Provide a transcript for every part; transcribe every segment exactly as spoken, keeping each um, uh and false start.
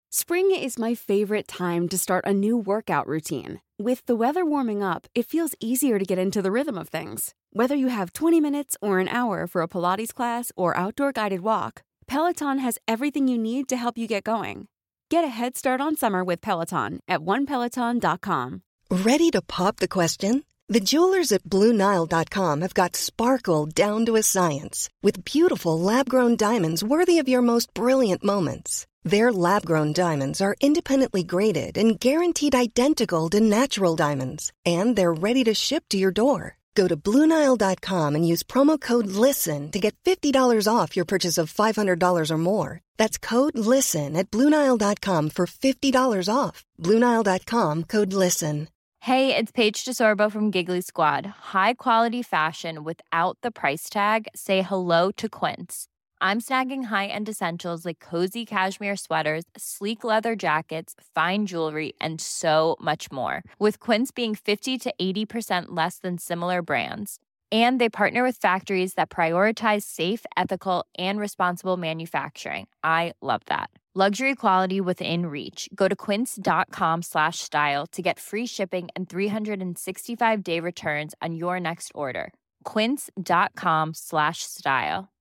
Spring is my favorite time to start a new workout routine. With the weather warming up, it feels easier to get into the rhythm of things. Whether you have twenty minutes or an hour for a Pilates class or outdoor guided walk, Peloton has everything you need to help you get going. Get a head start on summer with Peloton at one peloton dot com. Ready to pop the question? The jewelers at Blue Nile dot com have got sparkle down to a science with beautiful lab-grown diamonds worthy of your most brilliant moments. Their lab-grown diamonds are independently graded and guaranteed identical to natural diamonds, and they're ready to ship to your door. Go to Blue Nile dot com and use promo code LISTEN to get fifty dollars off your purchase of five hundred dollars or more. That's code LISTEN at Blue Nile dot com for fifty dollars off. Blue Nile dot com, code LISTEN. Hey, it's Paige DeSorbo from Giggly Squad. High quality fashion without the price tag. Say hello to Quince. I'm snagging high-end essentials like cozy cashmere sweaters, sleek leather jackets, fine jewelry, and so much more. With Quince being fifty to eighty percent less than similar brands. And they partner with factories that prioritize safe, ethical, and responsible manufacturing. I love that. Luxury quality within reach. Go to quince.com slash style to get free shipping and three sixty-five day returns on your next order. Quince.com slash style.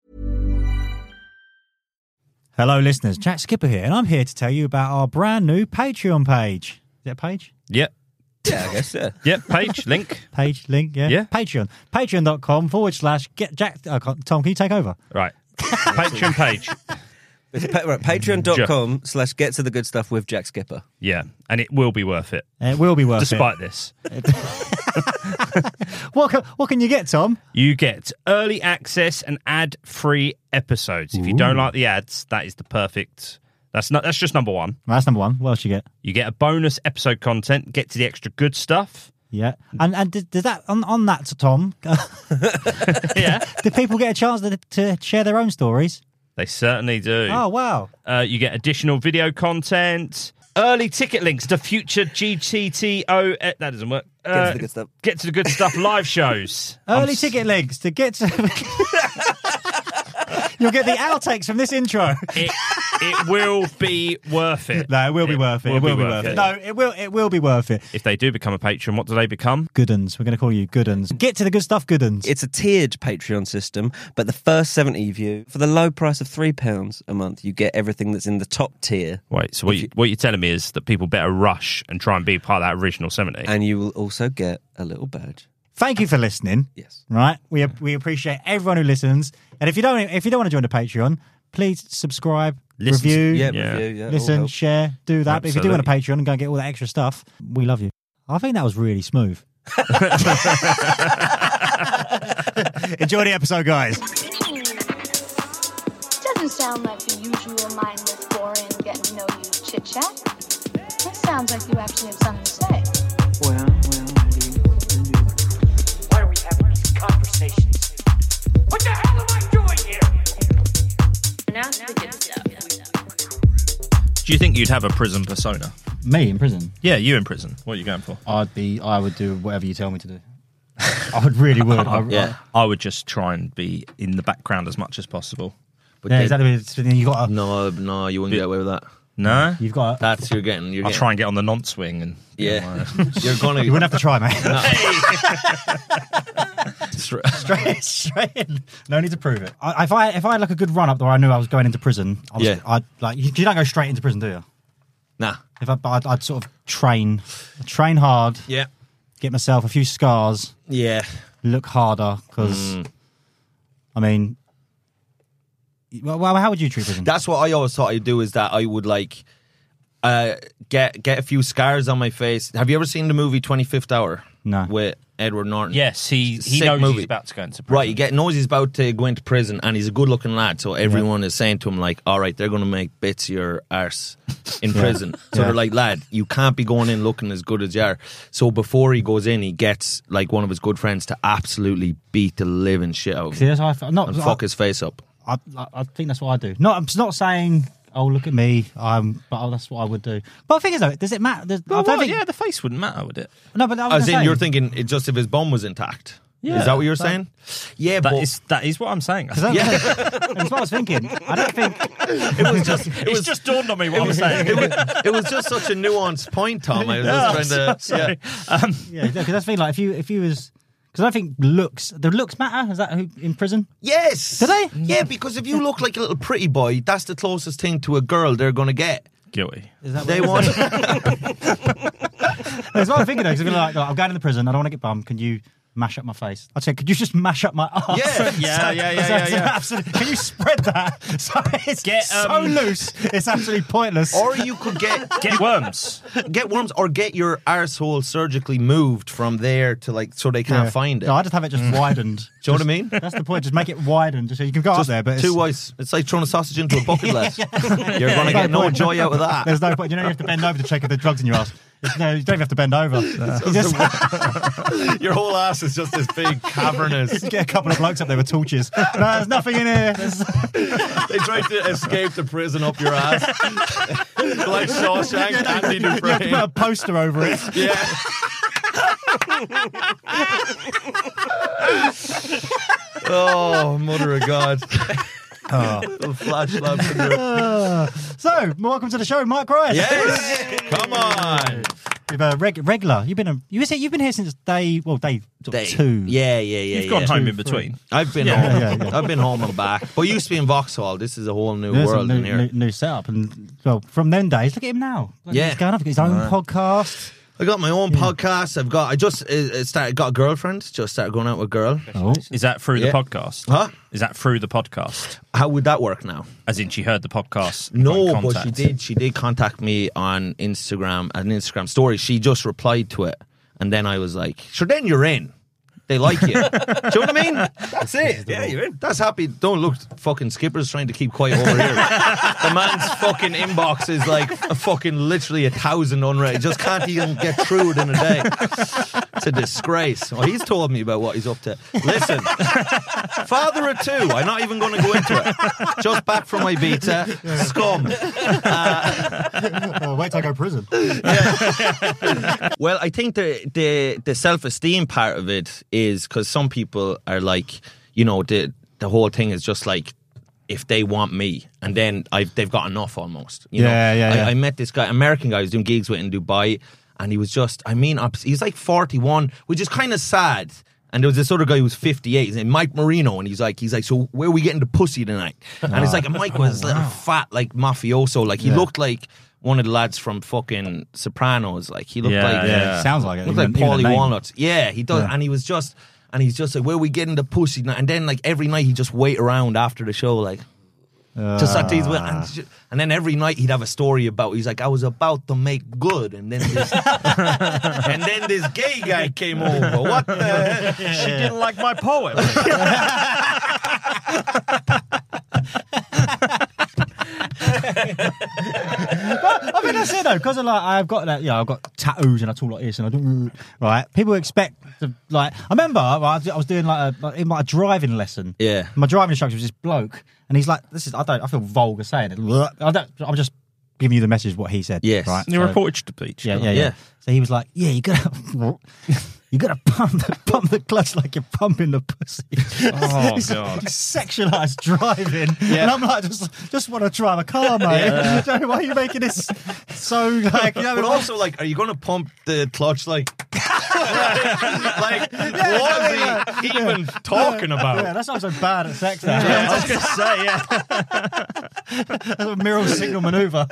Hello, listeners. Jack Skipper here, and I'm here to tell you about our brand new Patreon page. Is that a page? Yep. Yeah, I guess, yeah. Yep, page, link. Page, link, yeah. Yeah. Patreon. Patreon.com forward slash get Jack. Uh, Tom, can you take over? Right. Patreon page. It's pa- right, patreon.com slash get to the good stuff with Jack Skipper. Yeah, and it will be worth it. It will be worth despite it. Despite this. what, can, what can you get, Tom? You get early access and ad-free episodes. If you Ooh. don't like the ads, that is the perfect... That's not. That's just number one. Well, that's number one. What else you get? You get a bonus episode content, get to the extra good stuff. Yeah. And and did, did that on, on that, Tom? Yeah. Did people get a chance to, to share their own stories? They certainly do. Oh, wow. Uh, you get additional video content, early ticket links to future G T T O. That doesn't work. Uh, Get to the good stuff. Get to the good stuff live shows. Early I'm ticket links to get to... You'll get the outtakes from this intro. It, it will be worth it. No, it will be It worth it. It will be worth it. No, it will. It will be worth it. If they do become a patron, what do they become? Good uns. We're going to call you good uns. Get to the good stuff, good uns. It's a tiered Patreon system, but the first seventy of you, for the low price of three pounds a month, you get everything that's in the top tier. Wait, so what, you, what you're telling me is that people better rush and try and be part of that original seventy? And you will also get a little badge. Thank you for listening. Yes. Right. We we appreciate everyone who listens. And if you don't if you don't want to join the Patreon, please subscribe, Listen, review, Yeah, Yeah. review, yeah. all listen, help. share, do that. But if you do want a Patreon and go and get all that extra stuff, we love you. I think that was really smooth. Enjoy the episode, guys. Doesn't sound like the usual mindless, boring, getting to know you chit chat. It sounds like you actually have something to say. Well, well, indeed, indeed. Why are we having these conversations? What the hell am I doing here? Now to the good stuff. Do you think you'd have a prison persona? Me in prison. Yeah, you in prison. What are you going for? I'd be. I would do whatever you tell me to do. I would really would. I, Yeah. I would just try and be in the background as much as possible. But Yeah, then- exactly. It's- You got. To, No, no, you wouldn't get away with that. No? You've got. To, That's you're getting. You're I'll getting, try and get on the nonce wing and... Yeah, you're gonna. you wouldn't have to try, mate. Straight. straight, straight in. No need to prove it. I, if I if I had like a good run up where I knew I was going into prison, I was, Yeah. I'd like you, you don't go straight into prison, do you? Nah. If I, I'd, I'd sort of train, train hard, Yeah. get myself a few scars, Yeah. look harder because, Mm. I mean, well, well, how would you treat prison? That's what I always thought I'd do. Is that I would like uh, get get a few scars on my face. Have you ever seen the movie twenty-fifth Hour? No. With Edward Norton. Yes, he, he Sick knows movie. he's about to go into prison. Right, you get knows he's about to go into prison, and he's a good-looking lad. So everyone is saying to him, like, "All right, they're going to make bits of your arse in prison." So Yeah. they're like, "Lad, you can't be going in looking as good as you are." So before he goes in, he gets like one of his good friends to absolutely beat the living shit out of See, him that's how I feel. Not, and I, fuck his face up. I, I, I think that's what I do. Not, I'm not saying, oh, look at me, um, but oh, that's what I would do. But the thing is, though, does it matter? Does, Well, I don't well, think, yeah, the face wouldn't matter, would it? No, but I was As gonna in, say, you're thinking it just if his bum was intact. Yeah. Is that what you're saying? Yeah, That but is that is what I'm saying. That, yeah, That's what I was thinking. I don't think. it was just it It's was just dawned on me what I'm saying. it was, it was just such a nuanced point, Tom. I was just trying to. Sorry. Yeah. Um, Yeah, because that's the thing. Like, if you if you was, because I think looks, the looks matter. Is that who in prison? Yes. Do they? Yeah, because if you look like a little pretty boy, that's the closest thing to a girl they're going to get. Guilty. Is that They what want. That's what I'm thinking. Though, because like, I'm going to the prison. I don't want to get bummed. Can you mash up my face? I'd say, could you just mash up my arse? Yeah. Yeah, yeah, yeah, yeah, yeah. Absolutely. Can you spread that? So it's Get, so um, loose. It's absolutely pointless. Or you could get Get worms. get worms, or get your arsehole surgically moved from there to like so they can't Yeah. find it. No, I just have it just widened. Do you know what I mean? That's the point. Just make it widened, just so you can go Just up there. But two it's, ways. It's like throwing a sausage into a bucket list. You're going to get no joy out of that. there's no point. You don't have to bend over to check if there's drugs in your ass. It's- No, you don't even have to bend over. You just, Your whole ass is just this big cavernous. just get a couple of blokes up there with torches. No, there's nothing in here. There's- They tried to escape the prison up your ass. Like Shawshank, Andy you have to put a Dufresne. poster over it. Yeah. Oh, mother of God. Oh. Flash lamp in there. So, welcome to the show, Mike Rice. Yes! Come on. You've a reg- regular. You've been a, you was you've been here since day well day sort of Day. two. Yeah, yeah, yeah. You've gone yeah. home in between. I've been Yeah. home. Yeah, yeah. I've been home and back. But used to be in Vauxhall. This is a whole new There's world a new, in here. new, new setup, and well, from them days, look at him now. Look, Yeah. he's going up. He's got his own podcast. I got my own podcast. I've got. I just uh, started. Got a girlfriend. Just started going out with a girl. Oh, Is that through Yeah. the podcast? Huh? Is that through the podcast? How would that work now? As in, she heard the podcast. and got No, in but she contact? did. She did contact me on Instagram, an Instagram story. She just replied to it, and then I was like, "Sure, then you're in. They like you." Do you know what I mean? That's it. Yeah, you're in. That's happy. Don't look, fucking Skipper's trying to keep quiet over here. The man's fucking inbox is like a fucking literally a thousand unread. He just can't even get through it in a day. It's a disgrace. Well, he's told me about what he's up to. Listen, father of two. I'm not even going to go into it. Just back from my beta. Scum. oh, wait till I go to prison. Well, I think the the, the self esteem part of it is because some people are like, you know, the the whole thing is just like, if they want me, and then I've they've got enough almost. You Yeah, know? yeah, I, yeah. I met this guy, American guy, I was doing gigs with in Dubai, and he was just, I mean, he's like forty-one, which is kind of sad. And there was this other guy who was fifty-eight, his name Mike Marino, and he's like, he's like, so where are we getting the pussy tonight? And it's like, and Mike was little fat, like mafioso, like he Yeah. looked like one of the lads from fucking Sopranos, like he looked Yeah, like, Yeah, Yeah. it sounds like it. looked like Even- even the Paulie name. Walnuts. Yeah, he does, Yeah. and he was just, and he's just like, where are we getting the pussy tonight? And then like every night he'd just wait around after the show, like. Just at these, and, and then every night he'd have a story about. He's like, I was about to make good, and then this, and then this gay guy came over. What the hell? She didn't like my poem. I mean, that's it though, because like I've got that, yeah, I've got tattoos and I talk like this and I do right. People expect to, like. I remember well, I was I was doing like a like, in my driving lesson. Yeah. my driving instructor was this bloke, and he's like, "This is I don't I feel vulgar saying it. I don't, I'm just giving you the message of what he said. Yes. right. You So- reported to the beach. Yeah, yeah, yeah, Yeah. So he was like, "Yeah, you gotta." You gotta pump the, pump the clutch like you're pumping the pussy. Oh, It's God. sexualized driving, and I'm like, just, just want to drive a car, mate. Why are you making this so like? You know, But like- also, like, are you going to pump the clutch? Like, like, what is he even talking about? yeah, that's why I'm so bad at sex. Now. Yeah, I was going to say, yeah. That's a mirror signal maneuver.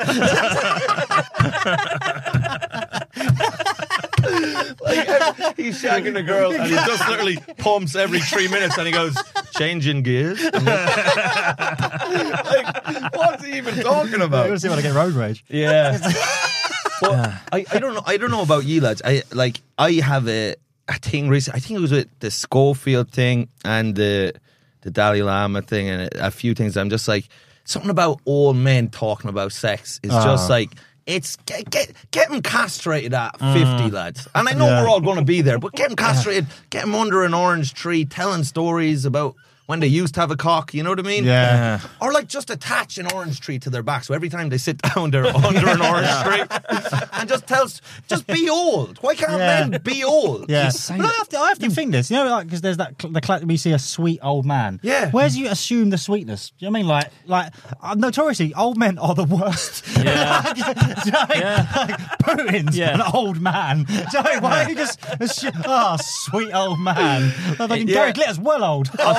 Like, he's shagging a girl and he just literally pumps every three minutes and he goes, changing gears. And then- like, what's he even talking I'm about? gonna see when I get road rage. Yeah. But I, I don't know I don't know about you lads. I like I have a, a thing recently. I think it was with the Schofield thing and the the Dalai Lama thing and a, a few things. I'm just like, something about old men talking about sex is just like, it's get get, get them castrated at fifty, lads. And I know Yeah. we're all going to be there, but get them castrated, get them under an orange tree telling stories about when they used to have a cock, you know what I mean? Yeah. Or like just attach an orange tree to their back, so every time they sit down, they're under an orange tree, and just tells, just be old. Why can't Yeah. men be old? Yeah, He's saying but I it. have to, I have to think this, you know, like because there's that cl- the cl- we see a sweet old man. Yeah. Where's you assume the sweetness? Do you know what I mean? Like, like uh, notoriously, old men are the worst. Yeah. Do you know what I mean? Yeah. Like, Putin's Yeah. an old man. Do you know what I mean? Why don't you just assume, oh, sweet old man? Like, fucking Yeah. Gary Glitter's well old. I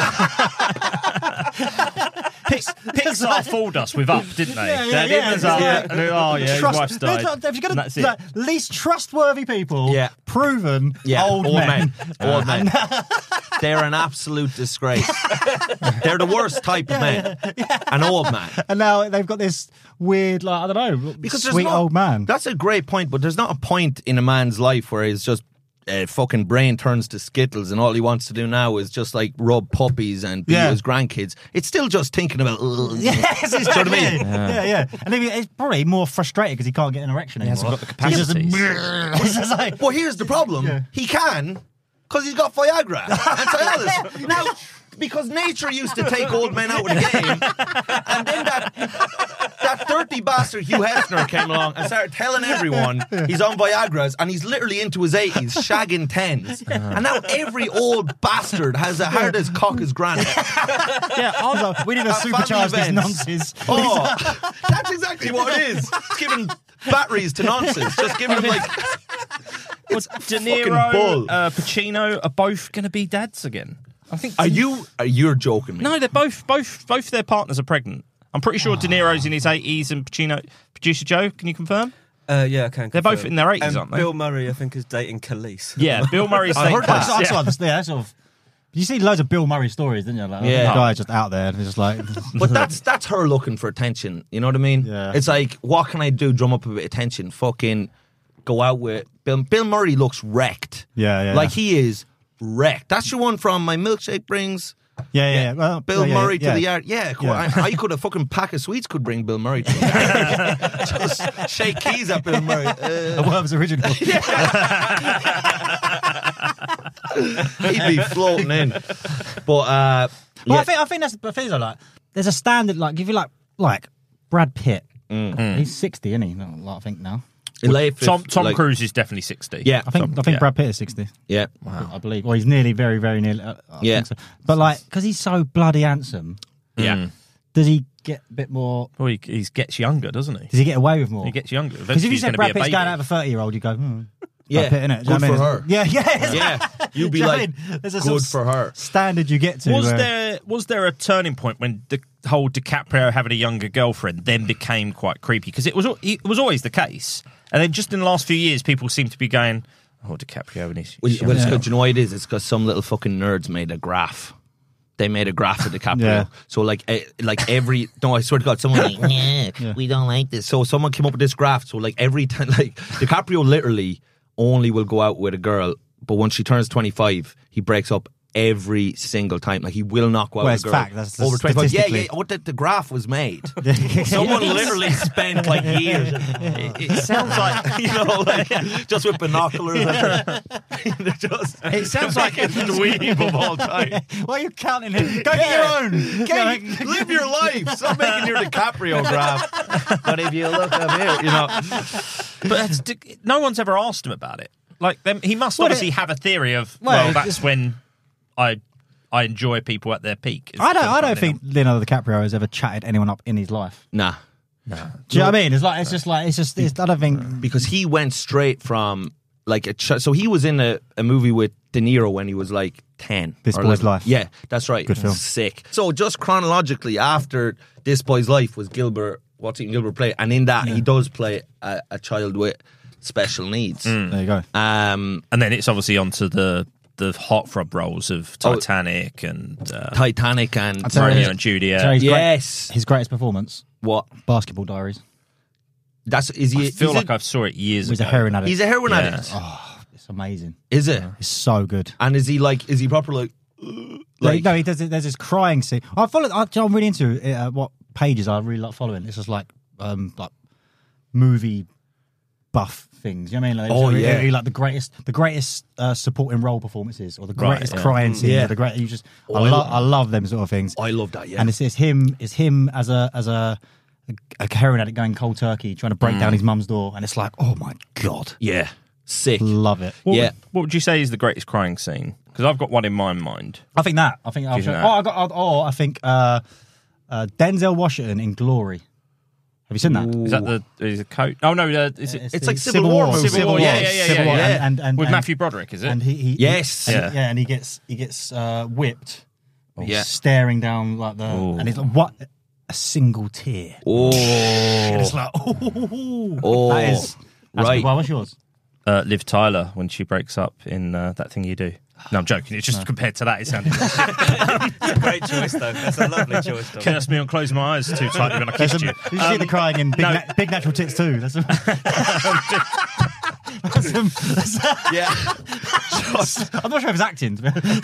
think yeah. Pix, Pixar fooled us with Up, didn't they? Yeah, yeah, They yeah. did us Up, Yeah. and then, oh yeah, Trust- his wife's died. If you're gonna, And that's it. like, least trustworthy people, Yeah. proven Yeah, old, men. Old men. They're an absolute disgrace. They're the worst type of men. An old man. And now they've got this weird, like, I don't know, Because there's sweet not- old man. That's a great point, but there's not a point in a man's life where his just uh, fucking brain turns to Skittles and all he wants to do now is just like rub puppies and be Yeah. with his grandkids. It's still just thinking about. "Ugh." Yes, Do you know what I mean? Yeah, yeah. yeah. And then he's probably more frustrated because he can't get an erection anymore. hasn't got the So he's just- capacities. he's just like, Well, here's the problem. Yeah. He can, because he's got Viagra and Cialis. Now, because nature used to take old men out of the game, and then that that dirty bastard Hugh Hefner came along and started telling everyone he's on Viagra's and he's literally into his eighties, shagging tens. And now every old bastard has a hard as cock as granite. yeah, I was like, we need to At family supercharge this events. nonsense. Oh, that's exactly what it is. It's giving batteries to nonsense. Just giving them like. Well, It's De fucking Niro, bull. uh, Pacino are both going to be dads again. I think. Are you? Are you're joking me? No, they're both both both their partners are pregnant. I'm pretty sure De Niro's in his eighties and Pacino. Producer Joe, can you confirm? Uh, yeah, I can. They're both confirm. in their eighties, And aren't they? Bill Murray, I think, is dating Khalees. Yeah, Bill Murray's. I heard That's, that. that's Yeah. what I'm- yeah, that's sort of. You see loads of Bill Murray stories, didn't you? Like, Yeah. the guy's just out there and he's just like. But that's that's her looking for attention. You know what I mean? Yeah. It's like, what can I do? Drum up a bit of attention. Fucking go out with Bill. Bill Murray looks wrecked. Yeah, yeah. Like he is wrecked. That's your one from My Milkshake Brings Yeah, yeah. yeah. Well, Bill yeah, Murray yeah. to the yard. Yeah, cool. Yeah. I, I could a fucking pack of sweets could bring Bill Murray to the yard. Just shake keys at Bill Murray. The Uh, Worms original. he'd be floating in. But uh, Well, yeah. I think I think that's the thing. Though, like, there's a standard. Like, if you like, like Brad Pitt, he's sixty, isn't he? No, like, I think now. in late Tom fifth- Tom like- Cruise is definitely sixty. Yeah, I think Tom- I think yeah. Brad Pitt is sixty. yeah. I believe. Or he's nearly, very, very nearly. Uh, I Yeah. think so. But like, because he's so bloody handsome, Yeah. does he get a bit more? Well, he, he gets younger, doesn't he? Does he get away with more? He gets younger. Because if Eventually you he's said going to be Brad a Pitt's going baby. out of a thirty-year-old, you go, hmm. Yeah. Brad Pitt, innit? Do you Good know what for I mean? her. Yeah, yeah, Yeah. You'd be Do you know what like, I mean? There's a good sort of for her. standard you get to. Was where- there was there a turning point when the whole DiCaprio having a younger girlfriend then became quite creepy? Because it was al- it was always the case, and then just in the last few years, people seem to be going, "Oh, DiCaprio and his." Well, his well, it's young good. Do you know what it is? It's because some little fucking nerds made a graph. They made a graph of DiCaprio. Yeah. So like, eh, like every no, I swear to God, someone was like, yeah, we don't like this. So someone came up with this graph. So like every time, like DiCaprio literally only will go out with a girl, but once she turns twenty-five, he breaks up every single time. Like he will not go out Well, with it's a girl fact. That's- over twenty-five. Yeah, statistically. yeah. What the, the graph was made. Someone literally spent like years. It, it sounds like you know, like just with binoculars. just, It sounds like it's the dweeb of all time. Why are you counting it? Go Yeah. get your own. Get- live your life. Stop making your DiCaprio graph. But if you look up here, you know, But it's, no one's ever asked him about it. Like, them, he must Well, obviously it- have a theory of, Well, well, it's- that's when I I enjoy people at their peak. is I don't. I when don't they're think Leonardo DiCaprio has ever chatted anyone up in his life. nah, Do you know what I mean? It's like it's just like it's just. It's, I don't think. because he went straight from like a ch- so he was in a, a movie with De Niro when he was like ten. This or Boy's eleven. Life. Yeah, that's right. Good film. Sick. So just chronologically, after This Boy's Life was Gilbert. What's Eating Gilbert play? And in that, he does play a, a child with special needs. There you go. Um, And then it's obviously onto the the heartthrob roles of Oh. Titanic and uh, Titanic and tell you- Romeo and Juliet. Tell you his great- yes. his greatest performance, What? Basketball Diaries. That's is he? I feel is like it- I saw it years He's ago. a heroin addict. he's a heroin Yeah. addict. Oh, it's amazing. Is it? It's so good. And is he like? Is he proper like? Like, no, he does. There's this crying scene. I follow. I, I'm really into uh, what pages I really like following. It's just like, um, like movie buff things. You know what I mean? Like, Oh, really, yeah. really, like the greatest, the greatest uh, supporting role performances, or the Right, greatest yeah. crying scenes, Yeah. or the great. You just, Oh, I, I lo- love- I love them sort of things. I love that. Yeah, And it's, it's him, it's him as a as a a heroin addict going cold turkey, trying to break down his mum's door, and it's like, oh my god, yeah, sick. love it. What Yeah. Would, what would you say is the greatest crying scene? Because I've got one in my mind. I think that. I think. I'll you show- think oh, that? I got. Oh, I think uh, uh, Denzel Washington in Glory. Have you seen that? Is that the is it coat? Oh no, uh, is it? It's like Civil War movie. Civil War, yeah, yeah, yeah, Civil yeah, War, yeah. And, and, and With and- Matthew Broderick, is it? And he, he Yes. and, Yeah. yeah, and he gets he gets uh, whipped. He's Yeah. staring down like the, Ooh. and he's like, what? A single tear. Oh, And it's like, oh, Oh, that is that's right. good. Well, what's yours? uh, Liv Tyler when she breaks up in uh, That Thing You Do. No, I'm joking. It's just compared to that, it sounded. Great choice, though. That's a lovely choice, Tom. Curse me on closing my eyes too tightly when I kissed you. Did you see the crying in Big, no. Na- Big Natural Tits too? That's, that's, that's, yeah, I'm not sure if it's acting.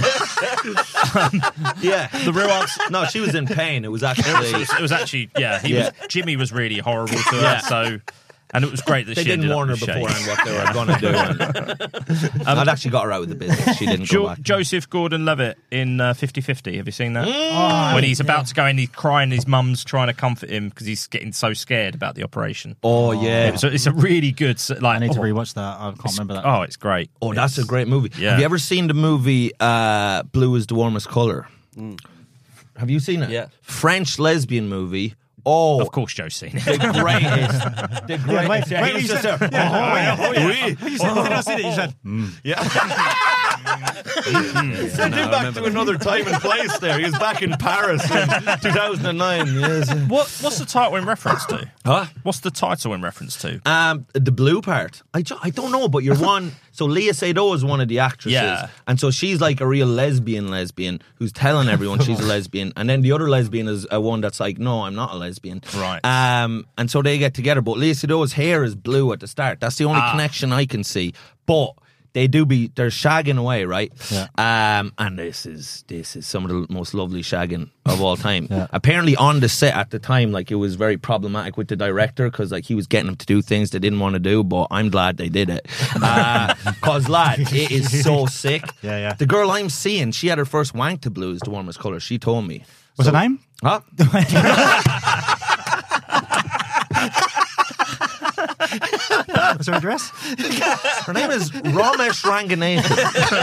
yeah. The real answer. No, she was in pain. It was actually. It was, it was actually, yeah. He Yeah. was. Jimmy was really horrible to her. Yeah. So, and it was great that They she didn't ended warn her up with Shay. beforehand what they were going to do. And I'd actually got her out of the business. She didn't Jo- go back. Joseph Gordon-Levitt in uh, fifty fifty. Have you seen that? Mm. When he's about to go in, he's crying. His mum's trying to comfort him because he's getting so scared about the operation. Oh yeah. So it's a really good. s- Like, I need to oh, rewatch that. I can't remember that. Oh, it's great. Oh, that's a great movie. Yeah. Have you ever seen the movie uh, Blue is the Warmest Color? Have you seen it? Yeah. French lesbian movie. Oh, Of course, Joe's seen it. the greatest. The Yeah, wait, greatest. Yeah, wait, he was you just said- there. yeah, Oh, yeah, oh, yeah. You said, did I see it? You said, mm. Send him back to another time and place there. He was back in Paris in two thousand nine. Yes. What What's the title in reference to? Huh? What's the title in reference to? Um, the blue part. I, ju- I don't know, but you're one. So Leah Seydoux is one of the actresses, Yeah. and so she's like a real lesbian lesbian who's telling everyone she's a lesbian, and then the other lesbian is a one that's like, no, I'm not a lesbian. Right. Um, and so they get together, but Leah Seydoux' hair is blue at the start. That's the only Ah. connection I can see. But they do be they're shagging away, right? Yeah. Um, and this is this is some of the most lovely shagging of all time. Yeah. Apparently, on the set at the time, like it was very problematic with the director because like he was getting them to do things they didn't want to do. But I'm glad they did it because lad, it is so sick. Yeah, yeah. The girl I'm seeing, she had her first wank to Blue is the Warmest Color. She told me. What's So- her name? Huh? What's her address? Her name is Ramesh Ranganathan.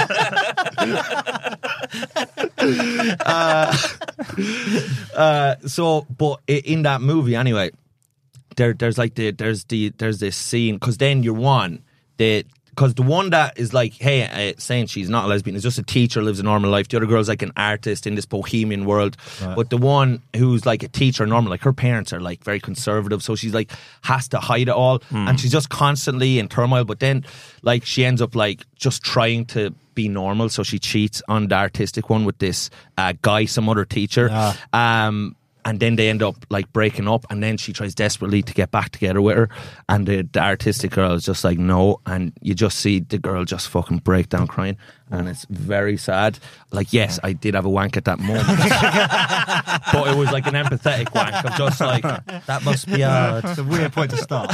uh, uh, so, but i- in that movie, anyway, there, there's like the there's the there's this scene because then you're one the because the one that is like, hey, uh, saying she's not a lesbian is just a teacher, lives a normal life. The other girl's like an artist in this bohemian world. Right. But the one who's like a teacher, normal, like her parents are like very conservative, so she's like has to hide it all, and she's just constantly in turmoil. But then, like, she ends up like just trying to be normal, so she cheats on the artistic one with this uh, guy, some other teacher. Yeah. Um, and then they end up like breaking up, and then she tries desperately to get back together with her, and the, the artistic girl is just like no, and you just see the girl just fucking break down crying, and it's very sad. Like, yes, I did have a wank at that moment, but it was like an empathetic wank of just like that must be hard. It's a weird point to start.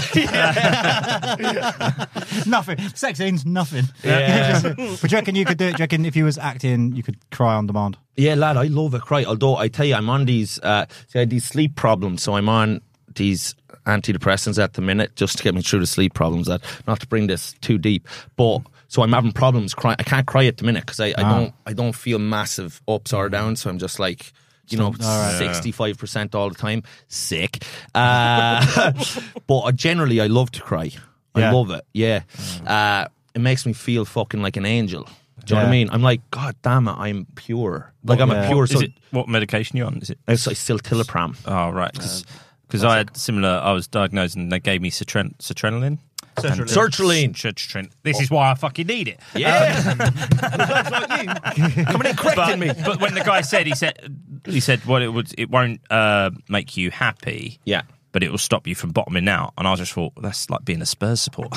Nothing. Sex scenes, nothing. Yeah. but do you reckon you could do it? Do you reckon if you was acting, you could cry on demand? Yeah, lad, I love a cry. Although I tell you, I'm on these, uh, see, I had these sleep problems, so I'm on these antidepressants at the minute just to get me through the sleep problems. That not to bring this too deep, but so I'm having problems crying. I can't cry at the minute because I, I Ah. don't, I don't feel massive ups or downs. So I'm just like, you know, sixty-five percent all the time. Sick. Uh, but generally, I love to cry. I Yeah. love it. Yeah. Uh, it makes me feel fucking like an angel. Do you know what I Yeah. mean? I'm like, God damn it, I'm pure. Like, I'm Yeah. a pure. Is So it, what medication are you on? Is it? it's like siltilapram. Oh, right. Because I had similar. I was diagnosed and they gave me citren- citrulline. Sertraline. Sertraline. Citrulline. This is why I fucking need it. Yeah. That's like you. Coming in correcting me. But when the guy said, he said, he said, well, it would, it won't uh, make you happy. Yeah. but it will stop you from bottoming out. And I just thought, that's like being a Spurs supporter.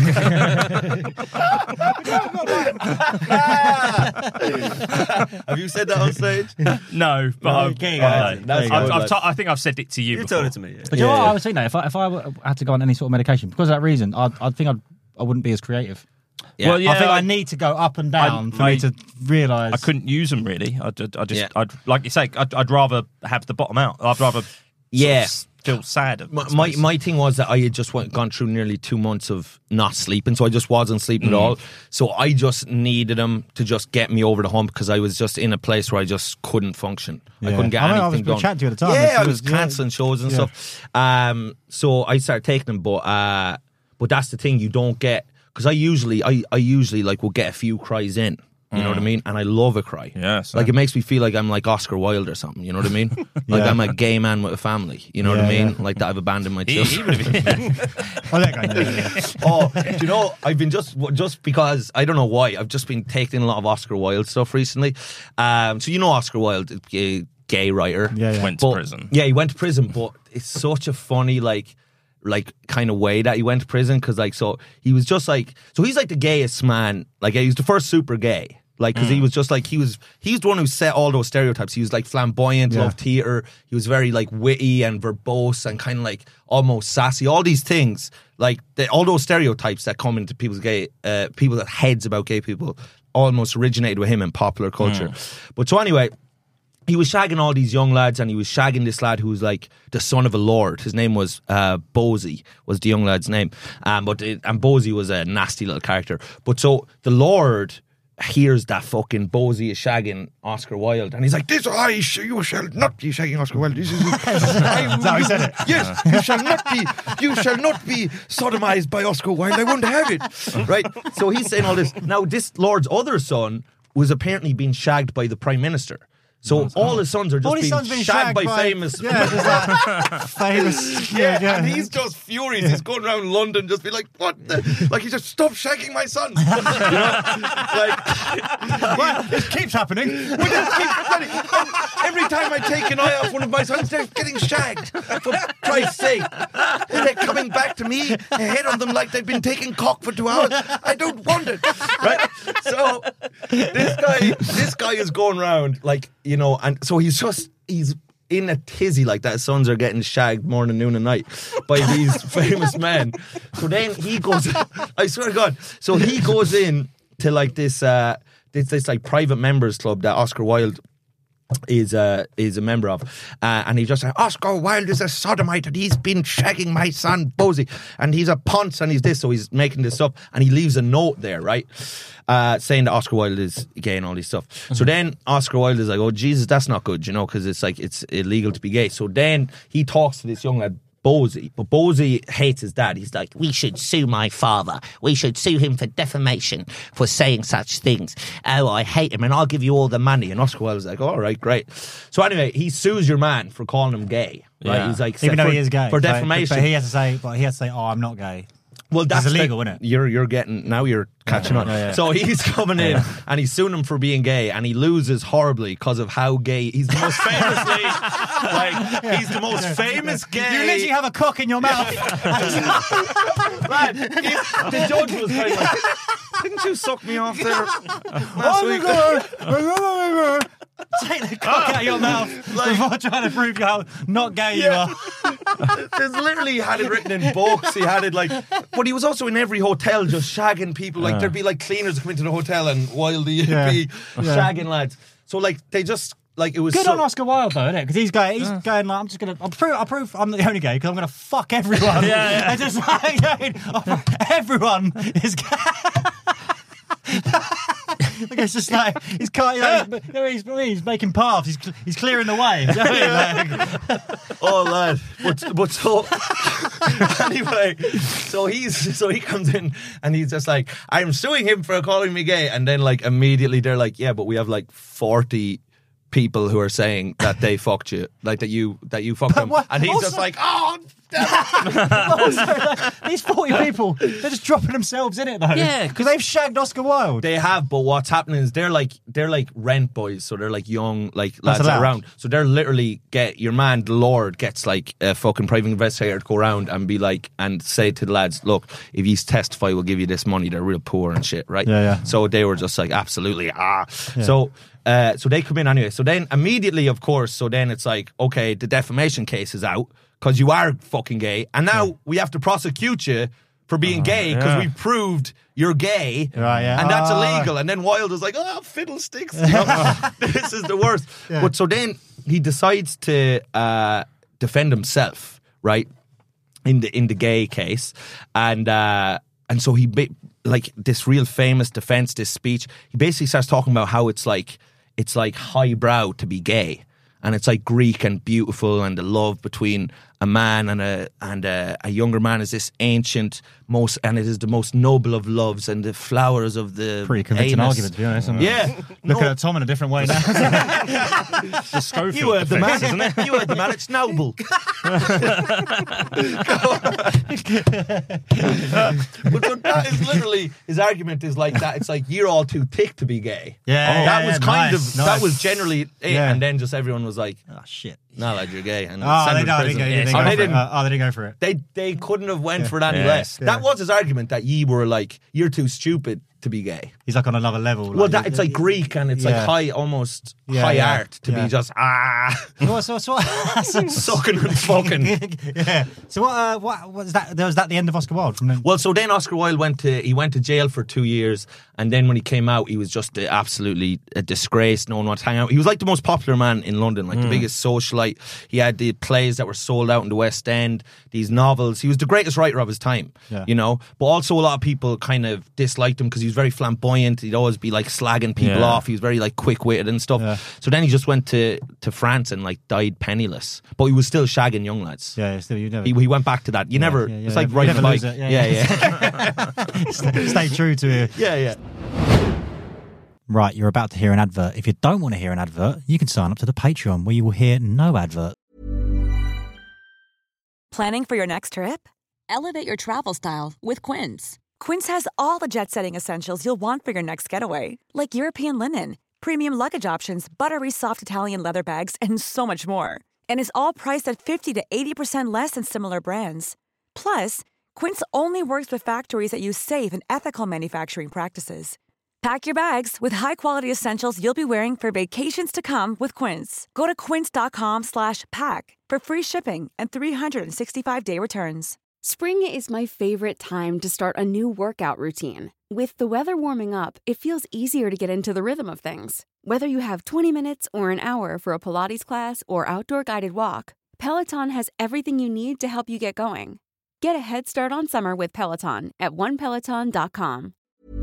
Have you said that on stage? No, but No, I've, okay, uh, yeah, I've, there you I've, go. I've t- I think I've said it to you. You before. told it to me. Yeah. But you know Yeah, what yeah. I was thinking though, if I if I had to go on any sort of medication because of that reason, I I think I'd I wouldn't be as creative. Yeah. Well, yeah, I think I, I- need to go up and down I- for I- me to realise. I couldn't use them really. I, I, I just, Yeah. I'd like you say, I'd, I'd rather have the bottom out. I'd rather, sort Yeah. of feel sad. My, my my thing was that I had just went, gone through nearly two months of not sleeping, so I just wasn't sleeping at all. So I just needed them to just get me over the hump because I was just in a place where I just couldn't function. I Yeah. couldn't get I mean, I anything was done. chatting to you at the time. Yeah, It's- I it was was- yeah. cancelling shows and Yeah. stuff. Um, so I started taking them, but uh, but that's the thing, you don't get because I usually I I usually like will get a few cries in. You know what I mean? And I love a cry. Yeah, same. Like it makes me feel like I'm like Oscar Wilde or something. You know what I mean? Like Yeah. I'm a gay man with a family. You know what I Yeah, mean? yeah. Like that I've abandoned my He- he children. would have been- I'll let go. Yeah, yeah. Oh, do you know, I've been just just because I don't know why I've just been taking a lot of Oscar Wilde stuff recently. Um, so you know Oscar Wilde, a gay writer, Yeah, yeah. Went to But- prison. Yeah, he went to prison, but it's such a funny like. like kind of way that he went to prison because like so he was just like so he's like the gayest man, like he was the first super gay, like because he was just like he was he's the one who set all those stereotypes. He was like flamboyant, Yeah. loved theater, he was very like witty and verbose and kind of like almost sassy, all these things like the, all those stereotypes that come into people's gay uh, people that heads about gay people almost originated with him in popular culture. But so anyway, he was shagging all these young lads, and he was shagging this lad who was like the son of a lord. His name was uh, Bosie, was the young lad's name. Um, but it, and Bosie was a nasty little character. But so the lord hears that fucking Bosie is shagging Oscar Wilde, and he's like, "This I sh- you shall not be shagging Oscar Wilde. This is I, how he said it. Yes, you shall not be. You shall not be sodomized by Oscar Wilde. I won't have it." Right. So he's saying all this. Now this lord's other son was apparently being shagged by the prime minister. So all his sons are just All his being, sons being shagged, shagged by, by- famous. Yeah, there's that famous. Yeah, Yeah, and yeah. he's just furious. He's going around London, just be like, "What?" The? Like he just stop shagging my sons. You know, like Well, it keeps happening. but it keeps happening. And every time I take an eye off one of my sons, they're getting shagged. For Christ's sake, and they're coming back to me, head on them like they've been taking cock for two hours. I don't want it, right? So this guy, this guy is going around like. You know, and so he's just, he's in a tizzy like that. His sons are getting shagged morning, noon, and night by these famous men. So then he goes, I swear to God, so he goes in to like this, uh, this, this like private members club that Oscar Wilde is uh, is a member of, uh, and he just said, "Oscar Wilde is a sodomite and he's been shagging my son Bosie, and he's a ponce and he's this," so he's making this up, and he leaves a note there, right, uh, saying that Oscar Wilde is gay and all this stuff. Mm-hmm. So then Oscar Wilde is like, "Oh Jesus, that's not good," you know, because it's like it's illegal to be gay. So then he talks to this young lad Bosie, but Bosie hates his dad. He's like, "We should sue my father. We should sue him for defamation for saying such things. Oh, I hate him, and I'll give you all the money." And Oscar Wilde's like, "All right, great." So anyway, he sues your man for calling him gay. Right? Yeah. He's like, Even for, though he is gay for But- defamation. But he has to say, but he has to say, "Oh, I'm not gay." Well, that's It's illegal, the, isn't it? You're you're getting now. You're catching on. yeah, yeah. So he's coming in and he's suing him for being gay, and he loses horribly because of how gay he's the most famously like he's the most famous gay. You literally have a cock in your mouth. Man, he- the judge was kind of like, "Didn't you suck me off there last week?" Take the cock out of your mouth before trying to prove how not gay Yeah. you are. There's literally he had it written in books. He had it like, but he was also in every hotel just shagging people. Like there'd be like cleaners come into the hotel and Wildy would Yeah. be Yeah. shagging lads. So like they just like it was Good so, on Oscar Wilde though, isn't it? Because he's going, he's going like, I'm just gonna, I'll prove, I'll prove I'm the only gay because I'm gonna fuck everyone. Yeah, yeah. And just like, going, everyone is gay. Like it's just like he's kind of, you know, he's, he's making paths. He's he's clearing the way. You know what I mean? Like, oh lad. But but so anyway, so he's so he comes in and he's just like, "I'm suing him for calling me gay," and then like immediately they're like, "Yeah, but we have like forty people who are saying that they fucked you, like that you that you fucked them," what- and he's also- just like, "Oh, These forty people, they're just dropping themselves in it though. Yeah, because they've shagged Oscar Wilde. They have, but what's happening is they're like they're like rent boys, so they're like young like That's lads allowed. around. So they're literally get your man, the Lord, gets like a fucking private investigator to go around and be like and say to the lads, look, if you testify, we'll give you this money. They're real poor and shit, right? Yeah, yeah. So they were just like absolutely ah. So. Uh, so they come in anyway. So then immediately, of course, so then it's like, okay, the defamation case is out because you are fucking gay. And now yeah. we have to prosecute you for being uh, gay because yeah. we proved you're gay. Right, yeah. And that's uh, illegal. And then Wilde is like, oh, fiddlesticks. You know? This is the worst. Yeah. But so then he decides to uh, defend himself, right, in the in the gay case. And, uh, and so he, ba- like, this real famous defense, this speech, he basically starts talking about how it's like, it's like highbrow to be gay, and it's like Greek and beautiful, and the love between a man and a and a, a younger man is this ancient most, and it is the most noble of loves, and the flowers of the pretty convincing anus. argument, to be honest. Yeah, looking no. at Tom in a different way now. The Schofield you heard the man, isn't it? You heard the man. It's noble. But so that is literally his argument is like that. It's like you're all too thick to be gay. Yeah, oh, yeah that yeah, was kind nice, of nice. that was generally it, yeah. and then just everyone was like, oh shit. No, lad, you're gay. And oh, send they, him to no, they, prison. didn't, they, Yes. didn't Oh, go they for it. didn't. Uh, oh, they didn't go for it. They they couldn't have went Yeah. for it any Yeah. less. Yeah. That was his argument, that ye were like, you're too stupid to be gay. He's like on another level. Like, Well, that it's like Greek and it's Yeah. like high, almost Yeah, high yeah. art to Yeah. be just ah So, so, so, sucking and fucking. yeah. So what? Uh, what was that? Was that the end of Oscar Wilde? From then? Well, so then Oscar Wilde went to he went to jail for two years, and then when he came out, he was just uh, absolutely a disgrace. No one wanted to hang out. He was like the most popular man in London, like mm. the biggest socialite. He had the plays that were sold out in the West End, these novels. He was the greatest writer of his time, yeah. you know. But also a lot of people kind of disliked him because he was very flamboyant. He'd always be like slagging people Yeah. off. He was very like quick witted and stuff. Yeah. So then he just went to to France and like died penniless, but he was still shagging young lads. Yeah, yeah, still you never. He, he went back to that. You Yeah, never. yeah, yeah, it's like you riding a never bike. lose it. Yeah, yeah. yeah. yeah. stay, stay true to it. Yeah, yeah. Right, you're about to hear an advert. If you don't want to hear an advert, you can sign up to the Patreon where you will hear no advert. Planning for your next trip? Elevate your travel style with Quince. Quince has all the jet-setting essentials you'll want for your next getaway, like European linen, premium luggage options, buttery soft Italian leather bags, and so much more. And is all priced at fifty to eighty percent less than similar brands. Plus, Quince only works with factories that use safe and ethical manufacturing practices. Pack your bags with high-quality essentials you'll be wearing for vacations to come with Quince. Go to quince.com slash pack for free shipping and three sixty-five day returns. Spring is my favorite time to start a new workout routine. With the weather warming up, it feels easier to get into the rhythm of things. Whether you have twenty minutes or an hour for a Pilates class or outdoor guided walk, Peloton has everything you need to help you get going. Get a head start on summer with Peloton at one peloton dot com.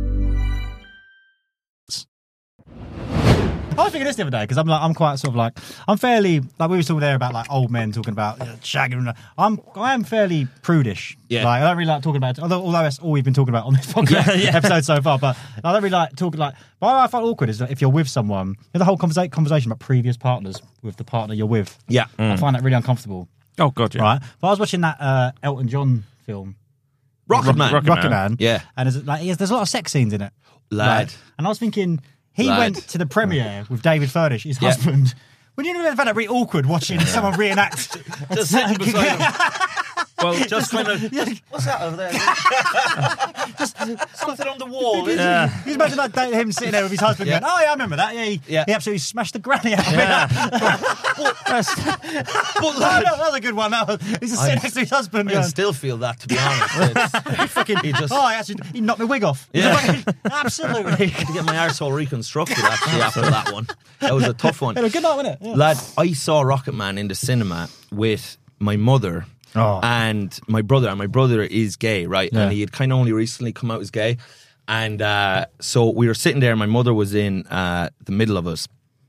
I was thinking this the other day because I'm like I'm quite sort of like I'm fairly like we were talking there about like old men talking about you know, shagging. I'm I am fairly prudish. Yeah. Like I don't really like talking about it, although although that's all we've been talking about on this podcast Yeah, yeah. episode so far. But I don't really like talking like. But what I find awkward is that if you're with someone, you know, the whole conversa- conversation about previous partners with the partner you're with. Yeah. I find that really uncomfortable. Oh god, yeah. Right. But I was watching that uh, Elton John film. Rocket Man. Rocket Rocket Man. Man. Yeah. And there's like there's a lot of sex scenes in it. Lad. Like, and I was thinking he Lad. went to the premiere with David Furnish, his Yeah. husband. Would you never find that really awkward watching someone reenact? Just sitting beside him. Well, Just kind of. What's that over there? Just something on the wall. Isn't yeah. it? You just imagine like him sitting there with his husband Yeah. going, "Oh yeah, I remember that. Yeah, he, Yeah. he absolutely smashed the granny out of Yeah. it." But Oh, lad, no, that was a good one. That was, he's just sitting I- next to his husband. I can going, still feel that, to be honest. It's, fucking, he just. "Oh, he actually he knocked my wig off." Yeah. Absolutely. had to get my arsehole reconstructed actually after that one. That was a tough one. It was a good night, wasn't it? Yeah. Lad, I saw Rocket Man in the cinema with my mother Oh. and my brother. And my brother is gay, right? Yeah. And he had kind of only recently come out as gay. And uh, so we were sitting there, and my mother was in uh, the middle of us.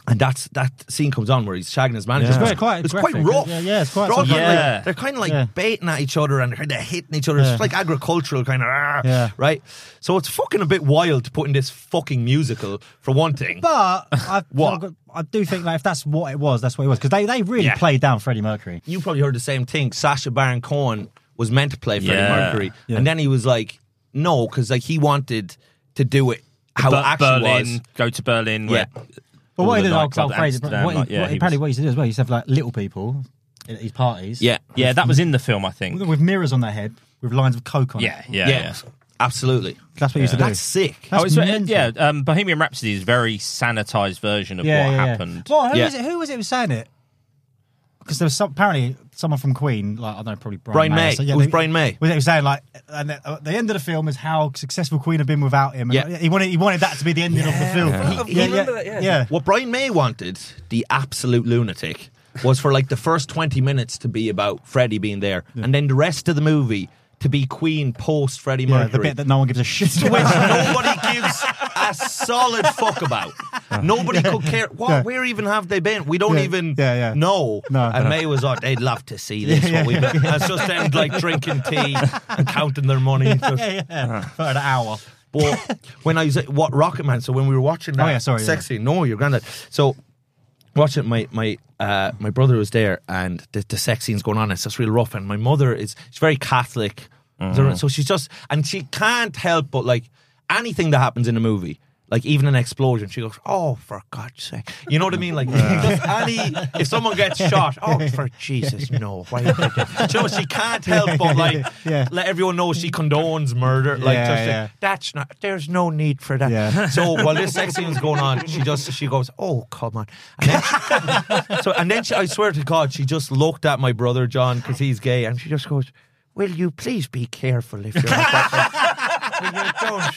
And that's that scene comes on where he's shagging his manager. Yeah. It's, It's quite it's graphic. quite rough. Yeah, yeah, it's quite They're, all something. kind of Yeah. like, they're kind of like Yeah. baiting at each other and they're hitting each other. Yeah. It's like agricultural kind of, ah, Yeah. right? So it's fucking a bit wild to put in this fucking musical for one thing. But I, What? I, I do think that if that's what it was, that's what it was. Because they, they really Yeah. played down Freddie Mercury. You probably heard the same thing. Sacha Baron Cohen was meant to play Freddie Yeah. Mercury, Yeah. and then he was like, no, because like he wanted to do it how Ber- it actually Berlin, was. go to Berlin. Yeah. Where But all what he the did, I'll, nightclub I'll phrase it. Amsterdam, What he, like, yeah, what he, he apparently, was- what he used to do as well, he used to have like little people at his parties. Yeah, yeah, that was in the film, I think. With mirrors on their head, with lines of coke on Yeah, it. yeah, yeah, yeah. absolutely. That's what he used to do. That's sick. That's oh, it's, mental. yeah. Um, Bohemian Rhapsody is a very sanitized version of Yeah, what yeah, yeah. happened. Well, who Yeah. was it? Who was it who was saying it? Because there was some, apparently someone from Queen, like I don't know, probably Brian, Brian May. So, yeah, It was they- Brian May. Was it was saying like, and at the end of the film is how successful Queen have been without him. And Yeah. like, he wanted he wanted that to be the ending of the film. Yeah. Yeah, remember yeah, that, yeah. yeah. What Brian May wanted, the absolute lunatic, was for like the first twenty minutes to be about Freddie being there, and then the rest of the movie to be Queen post Freddie Yeah, Mercury. the bit that no one gives a shit which about. nobody gives a solid fuck about. Nobody could care. What? Yeah. Where even have they been? We don't Yeah, even yeah, yeah. know. No, and no. May was like, they'd love to see this. Yeah, what we've yeah, been. And it's just them like drinking tea and counting their money. Just- yeah, yeah. For an hour. But when I was at what Rocket Man, so when we were watching that Oh, yeah, sorry, sexy, no, you're granddad. So watching my my uh, my brother was there, and the, the sex scene's going on. It's just real rough, and my mother is she's very Catholic, so she's just and she can't help but like anything that happens in a movie. Like even an explosion, she goes, "Oh, for God's sake!" You know what I mean? Like, just any if someone gets shot, oh, for Jesus, no! Why? Would they do-" So she can't help but like Yeah. let everyone know she condones murder. Like, Yeah, just yeah. like, that's not. There's no need for that. Yeah. So while this sex scene is going on, she just she goes, "Oh, come on!" And then she, so and then she, I swear to God, she just looked at my brother John because he's gay, and she just goes, "Will you please be careful if you're at that?" You don't.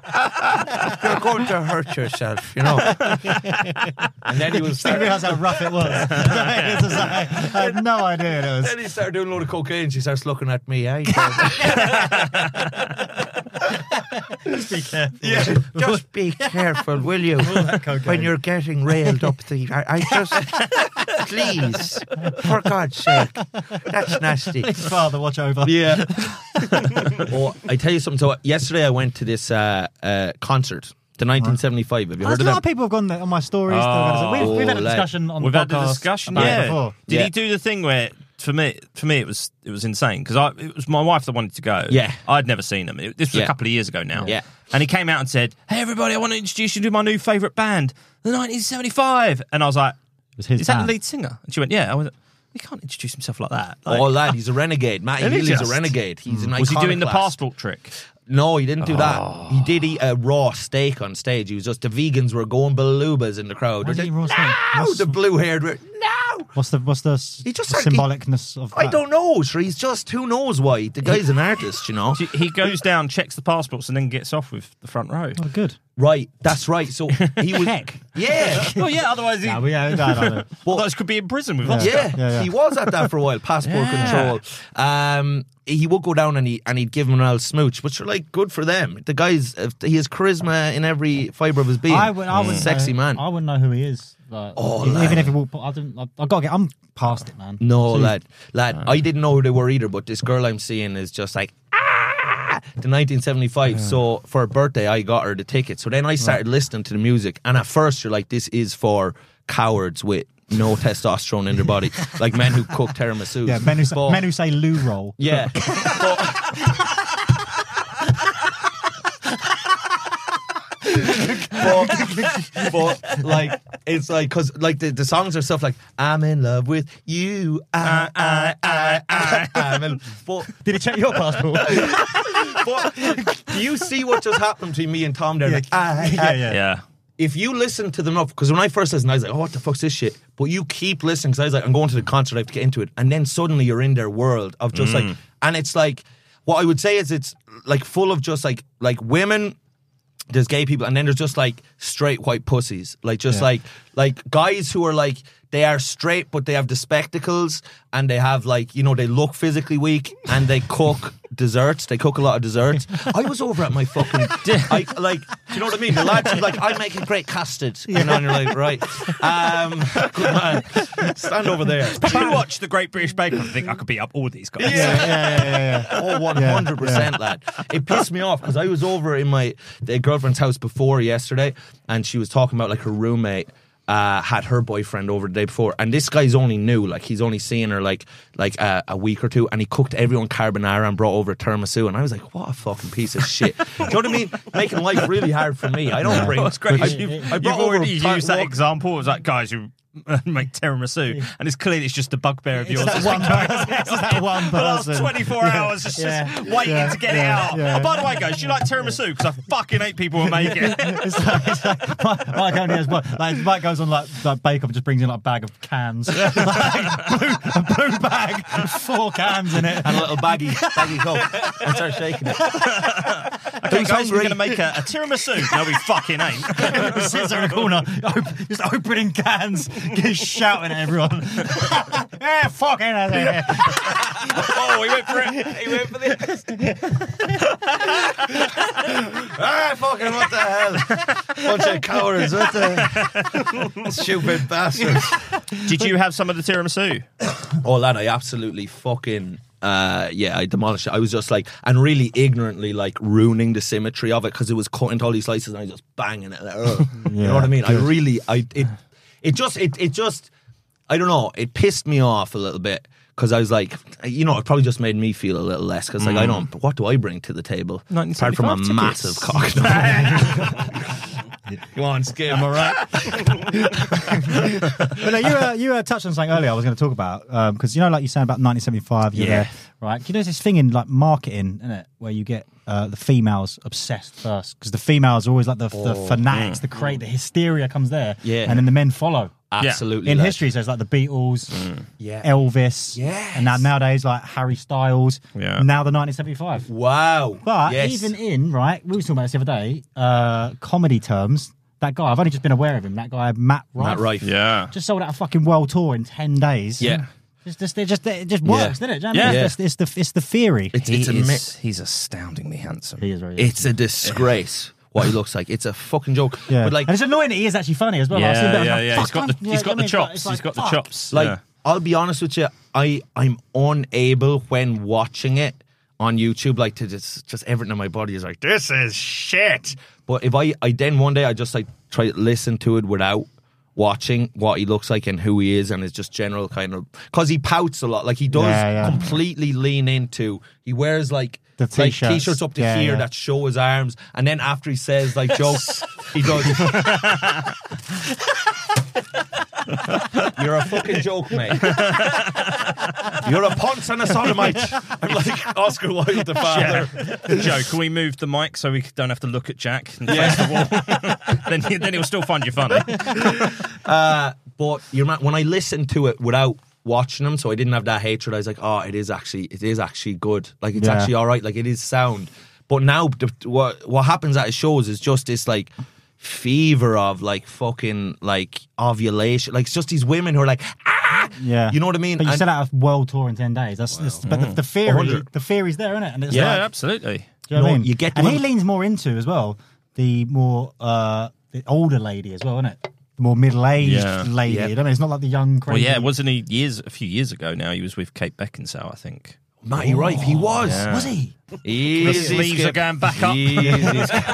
You're going to hurt yourself, you know. And then he was. Didn't realise how rough it was. It was just like, I had no idea it was. Then he started doing a load of cocaine. She starts looking at me. Eh? Just be careful. Yeah, just be careful, will you? When you're getting railed up the. I, I just. Please, for God's sake. That's nasty. His father, watch over. Yeah. Oh, I tell you something. So yesterday I went to this uh, uh, concert, the nineteen seventy-five. Have you heard A of lot that? of people have gone there on my stories. Oh, we've, we've had a lad. discussion on We've the had podcast the discussion, about it yeah. before. Did Yeah. he do the thing where for me, for me, it was it was insane because I it was my wife that wanted to go. Yeah. I'd never seen him. It, this was Yeah. a couple of years ago now. Yeah. and he came out and said, "Hey, everybody, I want to introduce you to my new favourite band, the nineteen seventy-five." And I was like, It was his "Is that band. the lead singer?" And she went, "Yeah." I was, he can't introduce himself like that. Like, Oh, lad, he's a renegade. Matty Isn't he Healy's a just? renegade. He's an was he doing the iconoclast. passport trick? No, he didn't do that. He did eat a raw steak on stage. He was just the vegans were going balubas in the crowd. Why They're did he like, eat raw steak? no, What's- the blue haired. No, What's the what's the s- He just started- symbolicness of that? I don't know. Sure, he's just who knows why. The guy's an artist, you know. He- He goes down, checks the passports, and then gets off with the front row. Oh, good. Right, that's right. So he was. Heck. Yeah. Well, yeah. Otherwise, he Yeah, we, yeah, no, no, no. otherwise could be in prison with Oscar. Yeah, Yeah, yeah. he was at that for a while. Passport Yeah. control. Um, he would go down and he and he'd give him an old smooch, which are like good for them. The guy's uh, he has charisma in every fibre of his being. I would, I He's a wouldn't sexy know, man. I wouldn't know who he is. Like, Oh, even lad. if he walked, I don't. I, I got to get. I'm past it, man. No, See? lad, lad. I didn't know who they were either, but this girl I'm seeing is just like ah, the nineteen seventy-five. So for her birthday, I got her the ticket. So then I started listening to the music, and at first you're like, this is for cowards with no testosterone in their body, like men who cook tiramisu. Yeah, men who say, But- men who say loo roll. Yeah. But- but, but like it's like because like the, the songs are stuff like I'm in love with you, I I I I I'm in. But, Did he check your passport? but do you see what just happened between me and Tom there? Yeah. Like, I, I, yeah, yeah. Yeah. if you listen to them enough, because when I first listened, I was like, oh, what the fuck's this shit? But you keep listening, because I was like, I'm going to the concert, I have to get into it. And then suddenly you're in their world of just like, and it's like, what I would say is it's like full of just like, like women, there's gay people, and then there's just like straight white pussies. Like just Yeah. like, like guys who are like, they are straight, but they have the spectacles, and they have like, you know, they look physically weak, and they cook desserts. They cook a lot of desserts. I was over at my fucking, I, like, do you know what I mean? The lads are like, I'm making great custard. You know, and you're like, right. Um, good man. Stand over there. Did you watch The Great British Bake Off? I think I could beat up all these guys. Yeah, yeah, yeah, yeah, yeah. Oh, one hundred percent, lad. It pissed me off because I was over in my the girlfriend's house before yesterday, and she was talking about like her roommate uh, had her boyfriend over the day before, and this guy's only new, like he's only seeing her like like uh, a week or two, and he cooked everyone carbonara and brought over tiramisu, and I was like, what a fucking piece of shit. Do you know what I mean? Making life really hard for me. I don't bring. That's great. I, You've, I brought you've already over used that walk- example. It was like guys who make tiramisu, and it's clearly it's just a bugbear of yours. That one person. It's that one The last person. twenty-four hours just, Yeah. just waiting Yeah. to get Yeah. it out. Yeah. Oh, by the way, guys, do you like tiramisu? Because I fucking hate people who make it. It's like, it's like Mike, Mike only has one. Like Mike goes on like, like Bake Off and just brings in like a bag of cans, like, blue, a blue bag, with four cans in it, and a little baggy baggy coke, and start shaking it. Okay, Who's guys, we're hungry? going to make a, a tiramisu. No, we fucking ain't. He sits there in the corner, op- just opening cans, just shouting at everyone. Yeah, fucking hell, yeah. Oh, he went for it. He went for this. Ah, fucking what the hell? Bunch of cowards, what the stupid bastards. Did you have some of the tiramisu? Oh, lad, I absolutely fucking. Uh, yeah, I demolished it. I was just like, and really ignorantly like ruining the symmetry of it because it was cut into all these slices and I was just banging it. Like, ugh. You know what I mean? I really, I it, it just, it, it just, I don't know. It pissed me off a little bit because I was like, you know, it probably just made me feel a little less because like I don't. What do I bring to the table apart from a tickets. massive cock? Go on, Skip. Am I right? But no, you uh, you uh, touched on something earlier I was going to talk about because you know, like you saying about nineteen seventy-five, you're Yeah. there, right? You know, there's this thing in like marketing, isn't it, where you get uh, the females obsessed first because the females are always like the, the fanatics, the crate, the hysteria comes there, Yeah. and then the men follow. Absolutely. In lad. history, so it's like the Beatles, Yeah. Elvis, Yes. and now nowadays like Harry Styles. Yeah. Now the nineteen seventy-five. Wow. But Yes. even in, right, we were talking about this the other day, uh, comedy terms, that guy, I've only just been aware of him, that guy, Matt Rife. Matt Rife. Yeah. Just sold out a fucking world tour in ten days. Yeah. It's just, it just, it just works, doesn't it? Do you know what I mean? Yeah. It's, just, it's, the, it's the theory. It's, He it's, a, is, mi- he's astoundingly handsome. He is very it's a disgrace what he looks like. It's a fucking joke. Yeah. But like, and it's annoying that he is actually funny as well. I've seen Yeah, bits, yeah, I'm like, yeah. He's fuck, got the man. he's Yeah, got I the mean, chops. it's like, He's got the fuck. chops. like Yeah. I'll be honest with you, I I'm unable when watching it on YouTube, like to just just everything in my body is like, this is shit. But if I I then one day I just like try to listen to it without watching what he looks like and who he is and his just general kind of, because he pouts a lot, like he does Yeah, yeah. completely lean into, he wears like The like t-shirts. t-shirts up to Yeah, here yeah. that show his arms, and then after he says like jokes he does you're a fucking joke, mate. You're a ponce and a sodomite. I'm like Oscar Wilde the father. Joe, can we move the mic so we don't have to look at Jack and face the wall? then, he- then he'll still find you funny. Uh, but you're ma- when I listened to it without watching him, so I didn't have that hatred. I was like, oh, it is actually, it is actually good. Like it's Yeah. actually all right. Like it is sound. But now the, what what happens at his shows is just this like fever of like fucking like ovulation. Like it's just these women who are like, ah, Yeah. you know what I mean? But you And- sell out a world tour in ten days. That's, that's but the, the theory, one hundred. the theory's there, isn't it? And it's Yeah, like, absolutely. do you know what I No, mean? you get and to he him- leans more into as well the more uh, the older lady as well, isn't it? The more middle aged Yeah. lady. Yeah. I mean, it's not like the young Well, crazy. yeah, wasn't he years a few years ago now? He was with Kate Beckinsale, I think. Matty Rife, he was. Yeah. Was he? The Easy, sleeves Skip. are going back up. Easy, Skip.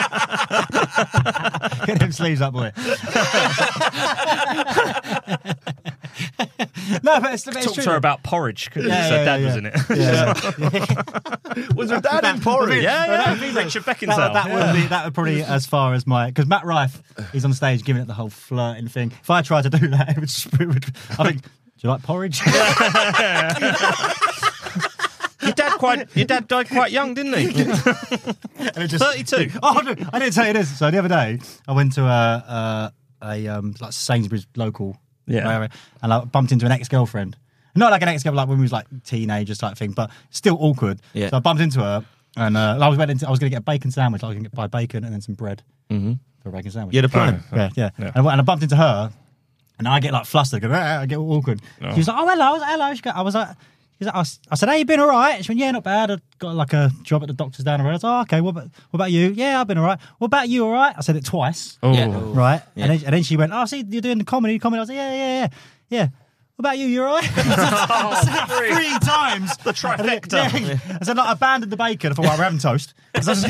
Get them sleeves up, boy. No, but it's, but it's Talked true. to her about porridge because Yeah, her yeah, dad yeah, was yeah. in it. Yeah. Was her dad in porridge? Yeah, No, yeah. that would be Richard that, Beckinsale. that would be that would probably as far as my because Matt Rife he's on stage giving it the whole flirting thing. If I tried to do that, it would, just, it would I think. Do you like porridge? Your dad quite. Your dad died quite young, didn't he? And it just, thirty-two. Oh, no, I didn't tell you this. So the other day, I went to a a, a um, like Sainsbury's local, Yeah. area, and I bumped into an ex girlfriend. Not like an ex girlfriend, like when we was like teenagers type thing, but still awkward. Yeah. So I bumped into her, and uh, I was went into, I was going to get a bacon sandwich. I was going to buy bacon and then some bread Mm-hmm. for a bacon sandwich. You had a plan. Yeah, yeah. Yeah. And, I- and I bumped into her, And I get like flustered, go, "Ah," I get all awkward. Oh. She was like, oh, hello, I was like, hello. She go, I was like, she's like, I, was, I said, hey, you been all right? She went, yeah, not bad. I got like a job at the doctor's down the road. I was like, oh, okay, what about, what about you? Yeah, I've been all right. What about you, all right? I said it twice. Oh. Yeah. Right? Yeah. And, then, and then she went, oh, see, you're doing the comedy, comedy. I was like, yeah, yeah, yeah, yeah. What about you? You all right? I said that three times. The trifecta. And then- yeah. I said, like, I abandoned the bacon. I thought, well, we're having toast. 'Cause I was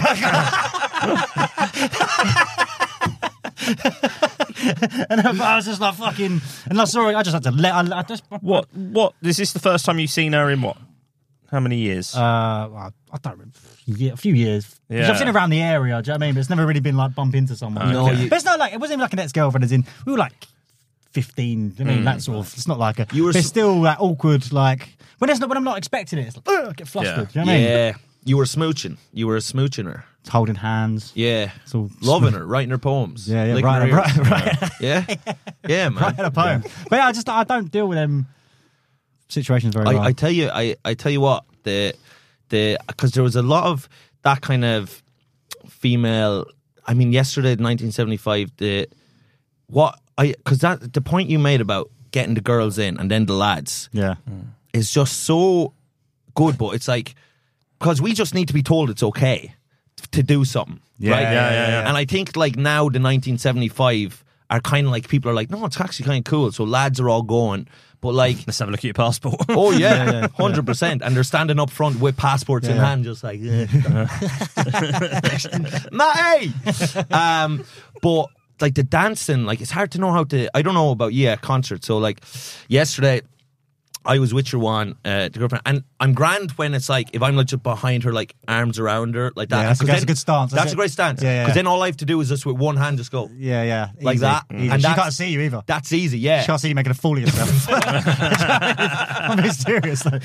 and I was just like fucking, and I saw it. I just had to let. I, I just What? What? Is this the first time you've seen her in what? How many years? Uh, well, I don't remember. Yeah, a few years. 'Cause Yeah. I've seen her around the area. Do you know what I mean? But it's never really been like bump into someone. No, you- but it's not like it wasn't even like an ex-girlfriend. As in, we were like fifteen. I mean, that sort of. It's not like a. You were but it's s- still that awkward. Like when it's not when I'm not expecting it. It's like ugh, I get flustered. Yeah. Do you know what I mean? Yeah. You were smooching. You were smooching her. It's holding hands. Yeah. It's all Loving her, writing her poems. Yeah, yeah, licking right, her right, ears. right. Yeah. Yeah, man. Write a poem. But yeah, I just I don't deal with them situations very well. I, I tell you, I, I tell you what, the the because there was a lot of that kind of female. I mean, yesterday, nineteen seventy-five. The what I because that the point you made about getting the girls in and then the lads yeah. is just so good. But it's like because we just need to be told it's okay to do something, Yeah, right? yeah, yeah, yeah. And I think like now the nineteen seventy-five are kind of like people are like, no, it's actually kind of cool. So lads are all going, but like. Let's have a look at your passport. Oh yeah, hundred percent. And they're standing up front with passports in Yeah. hand, just like, Matty. Um, but like the dancing, like it's hard to know how to. I don't know about yeah concert. So like yesterday, I was with your one, uh, the girlfriend, and I'm grand when it's like if I'm like just behind her, like arms around her, like that. Yeah, that's a- 'Cause that's then- a good stance. That's, That's a it. great stance. Yeah, yeah, Because yeah. then all I have to do is just with one hand just go Yeah, yeah. like Easy. that, Easy. and she that's- can't see you either. That's easy. Yeah. She can't see you making a fool of yourself. I'm being serious. Though.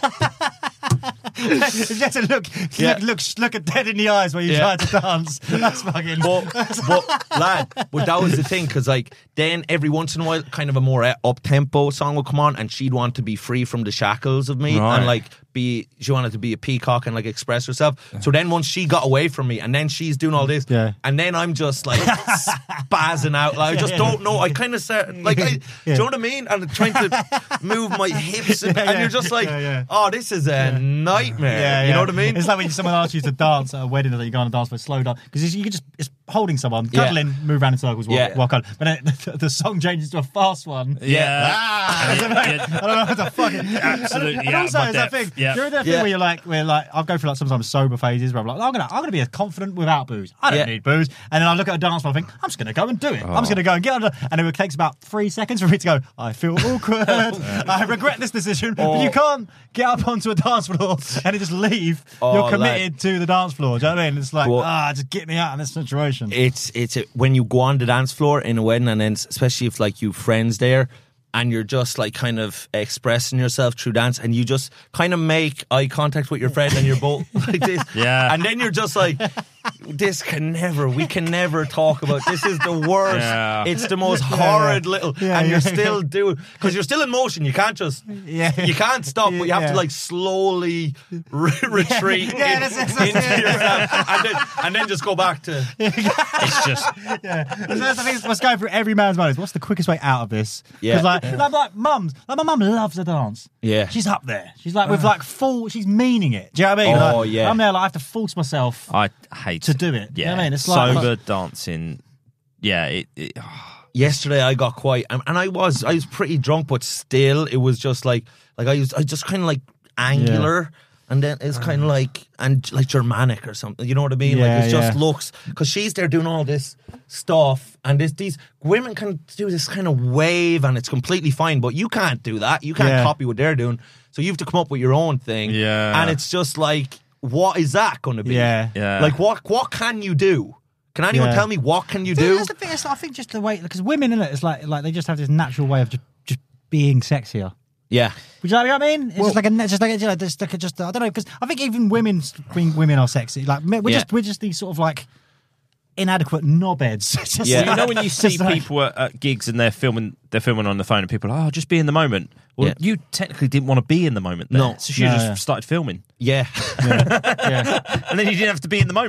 You have to look, Yeah. look, look, look at dead in the eyes while you Yeah. try to dance. That's fucking. But, but lad, but that was the thing because like then every once in a while, kind of a more up tempo song would come on, and she'd want to be free from the shackles of me Right. and like be. She wanted to be a peacock and like express herself. So then once she got away from me, and then she's doing all this, Yeah. and then I'm just like spazzing out. Like I just Yeah. don't know. I kind of start like, I, do you know what I mean? And I'm trying to move my hips, and, Yeah, and yeah. you're just like, Yeah, yeah. oh, this is a nightmare. Yeah, You yeah. know what I mean? It's like when someone asks you to dance at a wedding that you go on a dance but slow down because you can just it's holding someone, Yeah. cuddling, move around in circles, walk, Yeah. walk on. But then the, the song changes to a fast one. Yeah. Ah, Yeah. I don't know what the fuck. Absolutely And, and out also, of my it's that depth. thing. Yeah. You're in that thing Yeah. where you're like, where like, I'll go through like sometimes sober phases where I'm like, I'm gonna, I'm gonna be as confident without booze. I don't Yeah. need booze. And then I look at a dance floor and think, I'm just gonna go and do it. I'm just gonna go and get on. The, and it takes about three seconds for me to go. I feel awkward. I regret this decision. But you can't get up onto a dance floor and just leave. Oh, You're committed to the dance floor. Do you know what I mean? It's like, Well- ah, just get me out of this situation. it's it's a, when you go on the dance floor in a wedding, and then especially if like you friends there, and you're just like kind of expressing yourself through dance, and you just kind of make eye contact with your friend, and you're both like this, Yeah. and then you're just like, this can never, we can never talk about. This is the worst. Yeah. It's the most horrid little, Yeah, and yeah. you're still doing because you're still in motion. You can't just, Yeah. you can't stop, but you have Yeah. to like slowly re- retreat Yeah, in- that's- that's- that's- into yourself, and then and then just go back to. It's just Yeah, so that's the thing. What's going through every man's mind is what's the quickest way out of this? Yeah. Because like, like, like mums, like my mum loves a dance. Yeah. she's up there. She's like with like full. She's meaning it. Do you know what I mean? Oh, Like, yeah. I'm there. Like I have to force myself. I hate To do it. You Yeah, know what I mean? It's like- sober dancing. Yeah, it, it Yesterday I got quite, and and I was I was pretty drunk, but still it was just like like I was I just kind of like angular, and then it's kind of like and like Germanic or something. You know what I mean? Yeah, like it just yeah. looks because she's there doing all this stuff, and there's these women can do this kind of wave, and it's completely fine, but you can't do that. You can't Yeah. copy what they're doing, so you have to come up with your own thing. Yeah. and it's just like, what is that going to be? Yeah. Yeah. like what what can you do? Can anyone Yeah. tell me what can you Yeah, do? That's the thing. It's, I think just the way because women in it, it's like like they just have this natural way of just, just being sexier. Yeah. Would you know what I mean? It's just like a, just like a, you know, just like a, just I don't know because I think even women think women are sexy. Like we're Yeah. just we're just these sort of like inadequate knobheads. Just Yeah. You know like- when you just see like- people at, at gigs and they're filming, they're filming on the phone, and people are, oh, just be in the moment. Well, Yeah. you technically didn't want to be in the moment. There, No. so you No, just yeah. started filming, Yeah. yeah. and then you didn't have to be in the moment.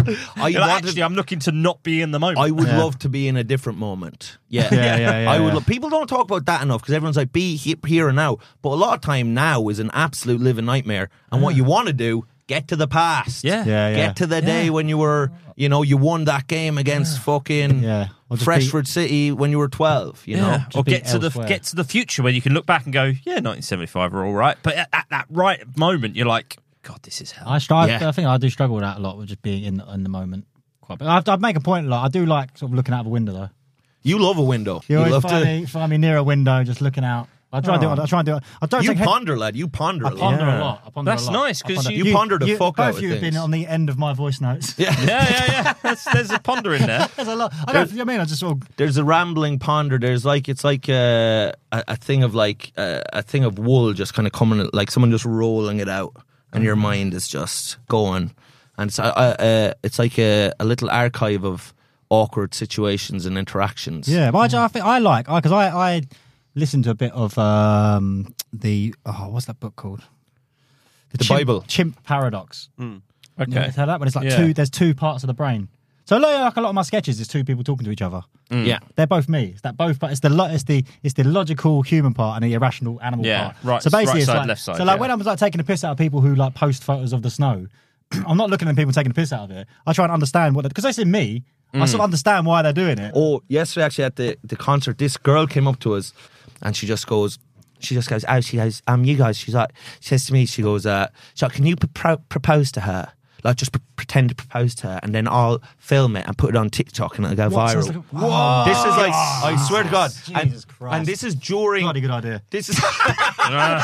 I You're like, wanted- actually, I'm looking to not be in the moment. I would Yeah. love to be in a different moment. Yeah, Yeah, yeah, yeah, I would. yeah. Lo- people don't talk about that enough because everyone's like, be he- here and now. But a lot of time now is an absolute living nightmare. And what you want to do, get to the past. Yeah. Yeah, yeah. Get to the day when you were, you know, you won that game against fucking Yeah. Or just Freshford City when you were twelve. You know. Yeah. Or be get to the elsewhere. get to the future where you can look back and go, yeah, nineteen seventy-five are all right. But at, at that right moment, you're like, God, this is hell. I, str- Yeah. I think I do struggle with that a lot, with just being in in the moment. Quite, but I'd, I'd make a point. Like I do like sort of looking out of a window though. You love a window. You, You always love find, to. me, find me near a window, just looking out. I try and do. it. I try and do. it. I don't You take head- ponder, lad. You ponder. I a lot. ponder Yeah. a lot. I ponder That's a lot. nice, I 'cause ponder- you- You ponder the fuck both out of of you have been things. on the end of my voice notes. Yeah. yeah, yeah, yeah. That's, there's a ponder in there. There's a lot. I don't. You know what I mean, I just sort of. There's a rambling ponder. There's like it's like a a, a thing of like a, a thing of wool just kind of coming, like someone just rolling it out, and your mind is just going, and it's uh, uh, it's like a, a little archive of awkward situations and interactions. Yeah, but I, ju- I think I like because I, I listened to a bit of um, the oh what's that book called? The Chimp- Bible. Chimp Paradox. Okay. You ever heard that one? It's like Yeah. two. There's two parts of the brain. So like, like a lot of my sketches, it's two people talking to each other. Yeah. They're both me. It's that both, but it's the lo- it's the it's the logical human part and the irrational animal Yeah, part. right- So basically, right it's side, like left side, so like yeah. when I'm like taking a piss out of people who like post photos of the snow, I'm not looking at people taking a piss out of it. I try and understand what because they see me. I Mm. sort of understand why they're doing it. Oh, yesterday actually at the, the concert, this girl came up to us and she just goes, she just goes, oh, she goes, um, you guys, she's like, she says to me, she goes, uh, she's like, can you pro- propose to her? Like, just pre- pretend to propose to her and then I'll film it and put it on TikTok and it'll go What? So viral. it's like- Whoa. This is like, I swear to God. and, Jesus Christ. and this is during. Bloody good idea. This is. I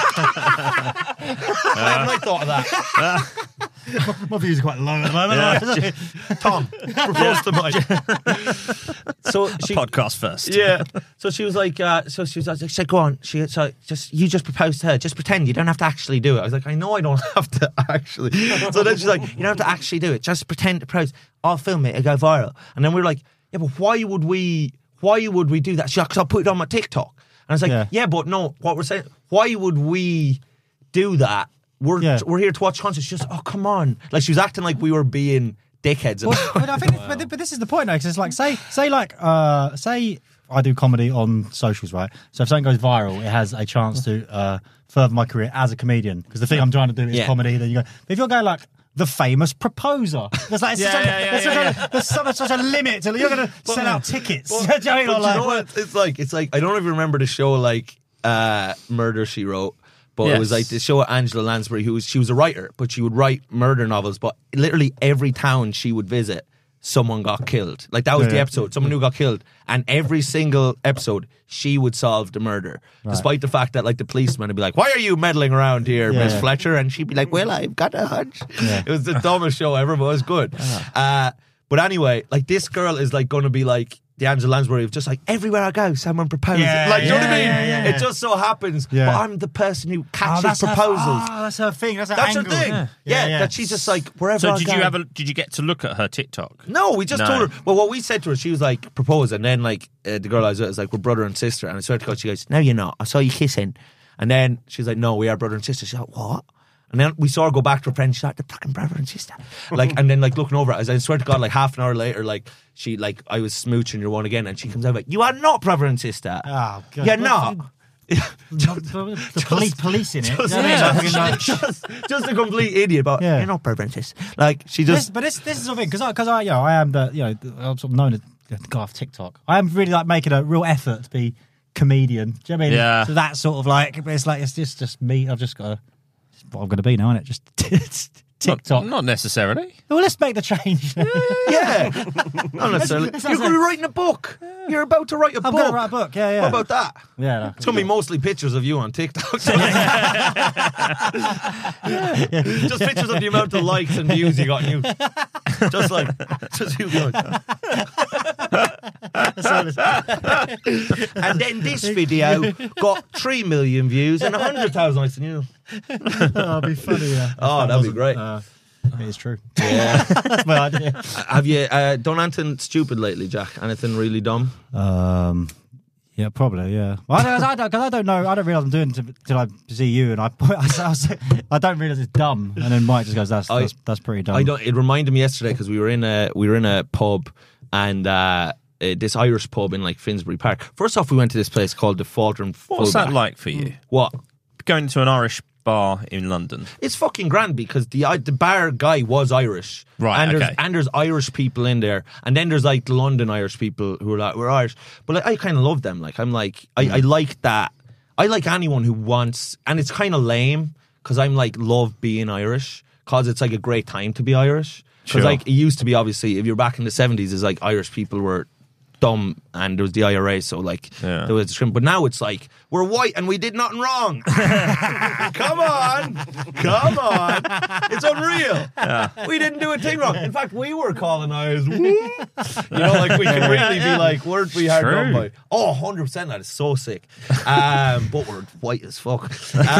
haven't I thought of that. My views are quite low at the moment. Tom, propose to my. So she, Podcast first. yeah. So she was like, uh, so she was like, she said, go on. She so just you just propose to her. Just pretend. You don't have to actually do it. I was like, I know I don't have to actually. So then she's like, you don't have to actually do it. Just pretend to propose. I'll film it. It'll go viral. And then we were like, yeah, but why would we? Why would we do that? She's like, 'cause I'll put it on my TikTok. And I was like, Yeah. yeah, but no. What we're saying, why would we do that? We're Yeah. we're here to watch concerts. She's just, oh come on. Like she was acting like we were being dickheads. Well, about but I think, but, but this is the point, though, because it's like, say, say, like, uh, say, I do comedy on socials, right? So if something goes viral, it has a chance to uh, further my career as a comedian. Because the thing I'm trying to do is Yeah. comedy. Then you go, but if you're going like the famous proposer, there's like, it's Yeah, such, yeah, a, yeah, there's yeah, such, yeah. a, there's so much, such a limit to you're going to sell out tickets. But, Do you know what I mean? but Or you like- know what? It's like it's like I don't even remember the show like uh, Murder She Wrote, but it was Yes. like the show with Angela Lansbury, who was she was a writer, but she would write murder novels. But literally every town she would visit, someone got killed. Like that was the Yeah. episode, someone who got killed, and every single episode she would solve the murder, despite the fact that like the policeman would be like, "Why are you meddling around here, Yeah. Miss Fletcher?" And she'd be like, "Well, I've got a hunch." Yeah. It was the dumbest show ever, but it was good. Uh, but anyway, like this girl is like going to be like the Angela Lansbury of just like everywhere I go, someone proposes. Yeah, like, do you know what I yeah, mean? yeah, yeah. It just so happens, Yeah. but I'm the person who Oh, catches that's her- proposals. oh, that's her thing. That's her That's her angle. thing. Yeah, Yeah, that she's just like wherever. So I did go. you have a? Did you get to look at her TikTok? No, we just No. told her. Well, what we said to her, she was like, propose. And then, like, uh, the girl I was with was like, we're brother and sister. And I swear to God, she goes, no, you're not. I saw you kissing. And then she's like, no, we are brother and sister. She's like, what? And then we saw her go back to her friend. She's like, the fucking brother and sister. Like, and then, like, looking over at us. I swear to God, like, half an hour later, like, she, like, I was smooching your one again. And she comes out like, you are not brother and sister. Oh, God. You're not. the police, police in it. Just, Do you know what I mean? yeah. Like, just, just a complete idiot. But Yeah. you're not brother and sister. Like, she This, just. but this this is the thing because I because I you know I am the you know I'm sort of known as the guy off TikTok. I am really like making a real effort to be comedian. Do you know what I mean? Yeah. So that sort of like it's like it's just just me. I've just got to. It's what I'm going to be now, isn't it? Just TikTok. Not, not necessarily. Well, let's make the change. Yeah. Not necessarily. It's- it's You're going to be like- writing a book. You're about to write a I'm book. going to write a book. Yeah, yeah. What about that? Yeah, no. It's going to be mostly pictures of you on TikTok. Just pictures of the amount of likes and views you got on you. Just like, just you going. And then this video got three million views and one hundred thousand likes. And you. That'd be funny. Yeah. Oh, that'd be great. Uh, it is true. Yeah, that's my idea. Have you uh, done anything stupid lately, Jack? Anything really dumb? Um, Yeah, probably. Yeah. Well, I don't, I don't, cause I don't know. I don't realise I'm doing it until I see you, and I, I, I, I don't realise it's dumb. And then Mike just goes, "That's I, that's, that's pretty dumb." I don't. It reminded me yesterday because we were in a we were in a pub and uh, uh, this Irish pub in like Finsbury Park. First off, we went to this place called the Falter and What's Fullback. that like for you? What? Going to an Irish bar in London. It's fucking grand because the uh, the bar guy was Irish, Right, And there's okay. and there's Irish people in there, and then there's like London Irish people who are like we're Irish, but like, I kind of love them. Like I'm like I, I like that. I like anyone who wants, and it's kind of lame because I'm like love being Irish because it's like a great time to be Irish. Because Sure. like it used to be, obviously, if you're back in the seventies, it's like Irish people were dumb and there was the I R A, so like Yeah. there was discrimination. But now it's like we're white and we did nothing wrong. Come on, come on, it's unreal. We didn't do a thing wrong. In fact, we were colonized. Woo. You know, like we can really be like, weren't we hard True. done by? Oh, one hundred percent. That is so sick. Um, but we're white as fuck.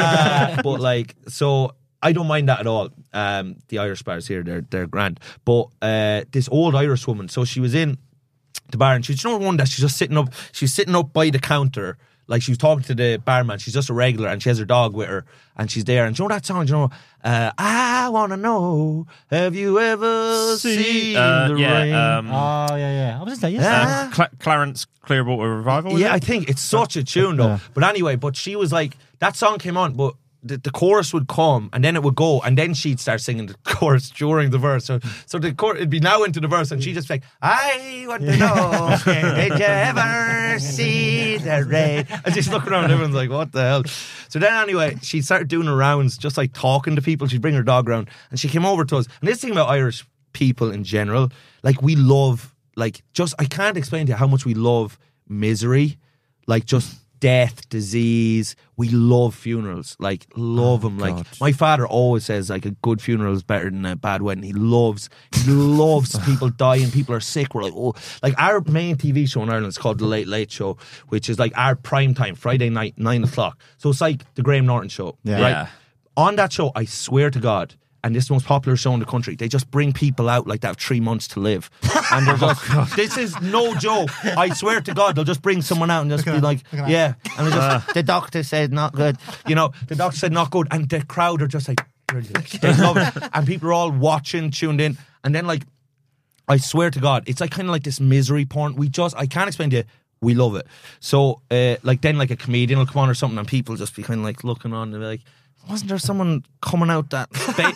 Uh, but like, so. I don't mind that at all. Um, the Irish bars here, they're they're grand. But uh, this old Irish woman, so she was in the bar and she's, you know, one that she's just sitting up, she's sitting up by the counter, like she was talking to the barman. She's just a regular and she has her dog with her and she's there. And do you know that song? Do you know, uh, I want to know, have you ever seen Uh, the yeah, rain? um, Oh yeah, yeah. I was just saying, yes. Yeah. uh, Cla- Clarence Clearwater Revival. was Yeah, it? I think it's such a tune though. Yeah. But anyway, but she was like, that song came on, but the, the chorus would come and then it would go and then she'd start singing the chorus during the verse. So so the chorus, it'd be now into the verse and she'd just be like, I want to know, did you ever see the rain? And she's looking around and everyone's like, what the hell? So then anyway, she started doing her rounds, just like talking to people. She'd bring her dog around and she came over to us. And this thing about Irish people in general, like we love, like just, I can't explain to you how much we love misery, like just death, disease. We love funerals, like love them. Like my father always says, like a good funeral is better than a bad wedding. He loves, he loves people dying. People are sick. We're like, oh, like our main T V show in Ireland is called The Late Late Show, which is like our prime time, Friday night, nine o'clock. So it's like the Graham Norton show, Yeah. right? Yeah. On that show, I swear to God, and this is the most popular show in the country, they just bring people out like they have three months to live. And they're just, this is no joke. I swear to God, they'll just bring someone out and just be like, yeah. And they just, the doctor said not good. You know, the doctor said not good. And the crowd are just like, brilliant. They love it. And people are all watching, tuned in. And then like, I swear to God, it's like kind of like this misery porn. We just, I can't explain to you, we love it. So, uh, like then like a comedian will come on or something and people just be kind of like looking on and be like, wasn't there someone coming out that ba-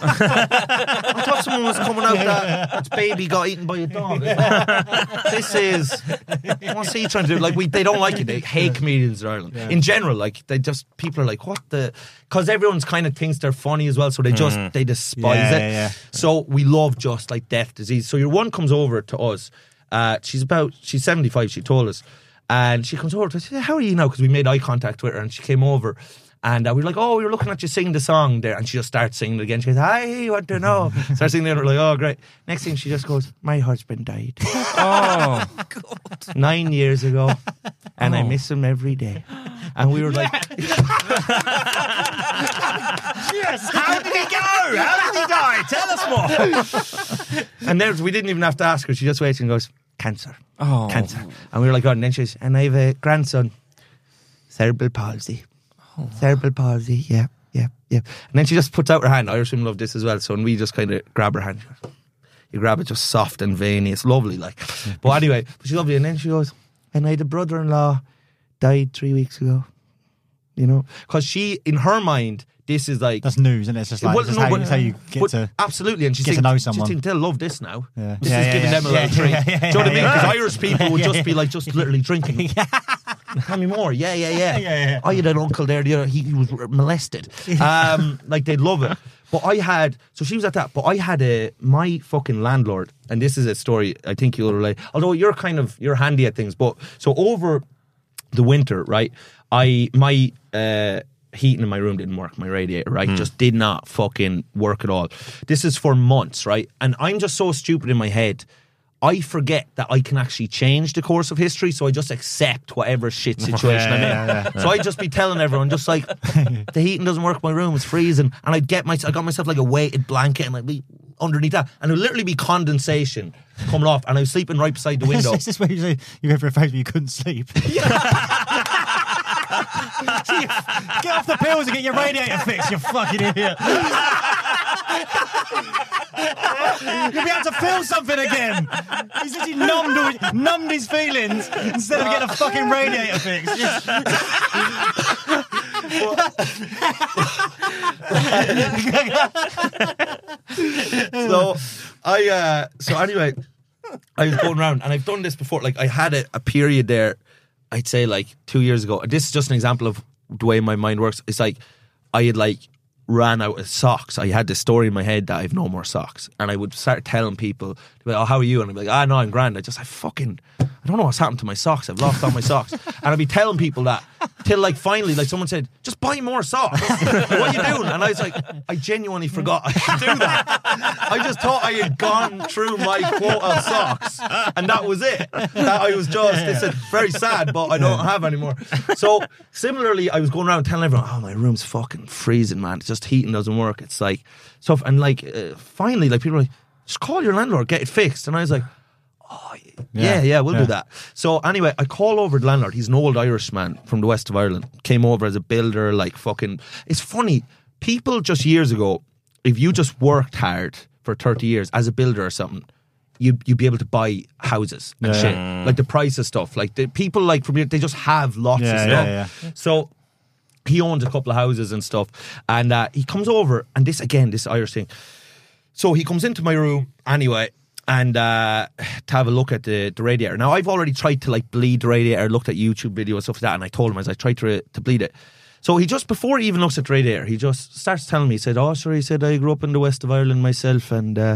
I thought someone was coming out that that's baby got eaten by a dog. This is what's he trying to do? Like we, they don't like it. They hate comedians in Ireland in general. Like they just people are like, what the? Because everyone's kind of thinks they're funny as well, so they just they despise Yeah, it. yeah, yeah. So we love just like death, disease. So your one comes over to us. Uh, she's about she's seventy-five. She told us, and she comes over to us. How are you now? Because we made eye contact with her, and she came over. And uh, we were like, oh, we were looking at you singing the song there. And she just starts singing it again. She goes, I want to know. Starts singing it. And we're like, oh, great. Next thing she just goes, my husband died. Oh, Nine years ago. And I miss him every day. And we were like, yes. How did he go? How did he die? Tell us more. and then we didn't even have to ask her. She just waits and goes, cancer. Oh. Cancer. And we were like, oh, and then she goes, and I have a grandson, cerebral palsy. Oh. Cerebral palsy, yeah, yeah, yeah. And then she just puts out her hand. Irish women love this as well. So when we just kind of grab her hand, she goes, you grab it just soft and veiny. It's lovely, like. But anyway, but she's lovely. And then she goes, and I had a brother-in-law died three weeks ago. You know, because she, in her mind, this is like That's news, isn't it? It's just like Well, it's just no, how, but- it's how you get but to absolutely, and she's get to thinking, know she's someone. thinking, they'll love this now. Yeah. This Yeah, is yeah, giving yeah. them a Yeah, little treat. yeah, yeah, Do you know what I mean? yeah, Because yeah. Irish people would just be like, just literally drinking. Tell me more. Yeah, yeah, yeah. Yeah, yeah. I had an uncle there. The other, he, he was molested. Um, like they'd love it. But I had, so she was at that. But I had a my fucking landlord, and this is a story I think you'll relate. Although you're kind of you're handy at things, but so over the winter, right? I my uh, heating in my room didn't work. My radiator, right, Mm. just did not fucking work at all. This is for months, right? And I'm just so stupid in my head. I forget that I can actually change the course of history, so I just accept whatever shit situation Yeah, I'm in. yeah, yeah. So I just be telling everyone, just like, the heating doesn't work, my room is freezing, and I'd get my, I got myself like a weighted blanket, and I'd be underneath that, and it would literally be condensation coming off, and I was sleeping right beside the window. Is this where you say you go for a phase where you couldn't sleep? So you get off the pills and get your radiator fixed, you fucking idiot. You'll be able to feel something again. He's actually numbed, numbed his feelings instead of getting a fucking radiator fixed. Just- so I uh so anyway I was going around, and I've done this before. Like I had a, a period there, I'd say like two years ago. This is just an example of the way my mind works. It's like I had like ran out of socks. I had this story in my head that I have no more socks, and I would start telling people, like, "Oh, how are you?" And I'd be like, "Ah, no, I'm grand." I just, I fucking, I don't know what's happened to my socks. I've lost all my socks, and I'd be telling people that till like finally, like someone said, "Just buy more socks." What are you doing? And I was like, I genuinely forgot I could do that. I just thought I had gone through my quota of socks, and that was it. That I was just, it's very sad, but I don't have anymore. So similarly, I was going around telling everyone, "Oh, my room's fucking freezing, man. It's just heating doesn't work." It's like stuff, and like uh, finally, like people were like, "Just call your landlord, get it fixed." And I was like, "Oh, yeah, yeah, yeah we'll yeah. do that." So anyway, I call over the landlord. He's an old Irish man from the west of Ireland. Came over as a builder, like fucking. It's funny. People just years ago, if you just worked hard for thirty years as a builder or something, you you'd be able to buy houses and Yeah. shit. Like the price of stuff. Like the people like from here, they just have lots Yeah, of yeah, stuff. yeah. So he owns a couple of houses and stuff, and uh, he comes over, and this again, this Irish thing. So he comes into my room anyway, and uh, to have a look at the, the radiator. Now I've already tried to like bleed the radiator, looked at YouTube videos and stuff like that, and I told him as I tried to to bleed it. So he just, before he even looks at the radiator, he just starts telling me, he said, "Oh, sure," he said, "I grew up in the west of Ireland myself, and uh,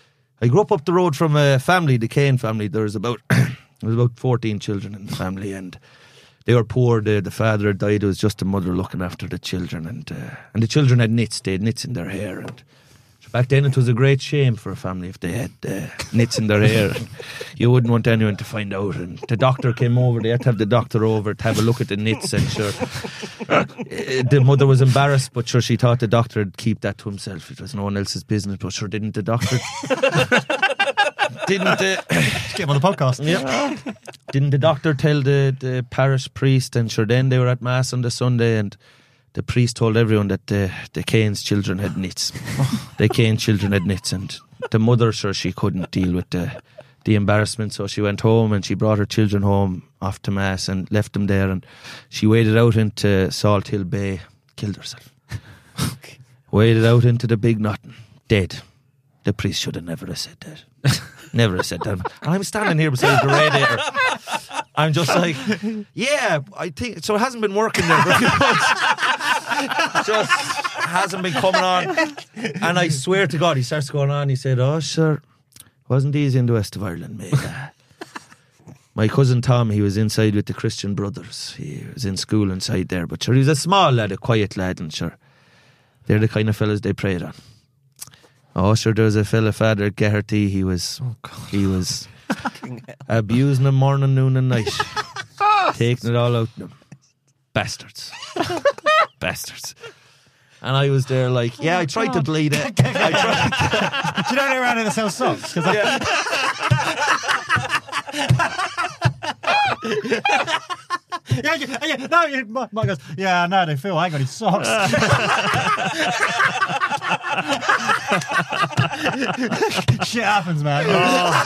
I grew up up the road from a family, the Kane family. There's about there was about fourteen children in the family, and they were poor. The, the father had died. It was just the mother looking after the children, and uh, and the children had knits. They had knits in their hair, and back then it was a great shame for a family if they had uh, knits in their hair. You wouldn't want anyone to find out. And the doctor came over. They had to have the doctor over to have a look at the knits, and sure, uh, the mother was embarrassed, but sure, she thought the doctor would keep that to himself. It was no one else's business, but sure, didn't the doctor? Didn't uh, Just get him on the podcast. Yeah. Didn't the doctor tell the, the parish priest? And sure, then they were at mass on the Sunday, and the priest told everyone that the, the Kane's children had knits. The Kane's children had knits, and the mother, sure, she couldn't deal with the the embarrassment, so she went home and she brought her children home off to mass and left them there, and she waded out into Salt Hill Bay, killed herself. Waded out into the big nothing, dead. The priest should have never have said that. Never have said that. And I'm standing here beside the radiator. I'm just like, yeah, I think so. It hasn't been working there very much. Just hasn't been coming on. And I swear to God, he starts going on. He said, "Oh, sure, it wasn't easy in the west of Ireland, mate. Uh, my cousin Tom, he was inside with the Christian Brothers. He was in school inside there, but sure, he was a small lad, a quiet lad, and sure, they're the kind of fellas they preyed on. Oh, sure, there was a fella, Father Geraghty. He was, oh, he was abusing them morning, noon, and night, taking it all out of them. Bastards, bastards." And I was there, like, yeah, I tried to bleed it. I tried. To... Do you know they're around here that sell socks? Cause Yeah. yeah, yeah, yeah, no, yeah, Mike Mike goes, "Yeah, no, they feel I ain't got any socks." Shit happens, man. Oh,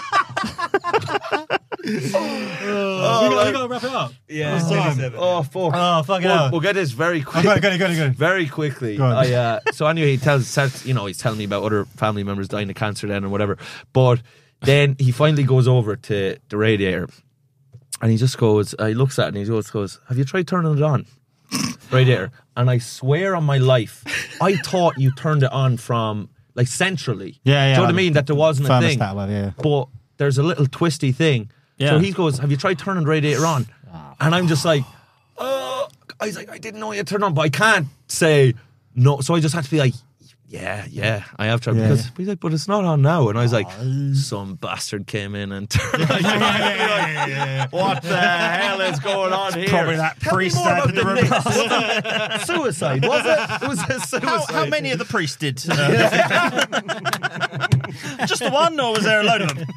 you got, you got to wrap it up. Yeah, What's it's time? seven. oh, fuck. Oh, fucking We'll, hell. we'll get this very quick. Oh, go, go, go, go. Very quickly. Go on. I, uh, so anyway, he tells, starts, you know, he's telling me about other family members dying of cancer then and whatever. But then he finally goes over to the radiator, and he just goes, uh, he looks at it and he goes, goes, "Have you tried turning it on?" Radiator. And I swear on my life, I thought you turned it on from, like, centrally. Yeah, yeah. Do you know what I mean? That there wasn't a thing. Thermostat, well, yeah. But there's a little twisty thing. Yeah. So he goes, "Have you tried turning the radiator on?" And I'm just like, oh, I was like, I didn't know you turned on, but I can't say no. So I just had to be like, Yeah, yeah, I have tried Yeah. because he's like, but it's not on now, and I was like, some bastard came in and turned like, what the hell is going on here? Probably that Tell me priest more that about did the the removal. Knicks. Suicide, was it? It was a suicide. How, how many of the priests did? Uh, just the one, or was there a load of them?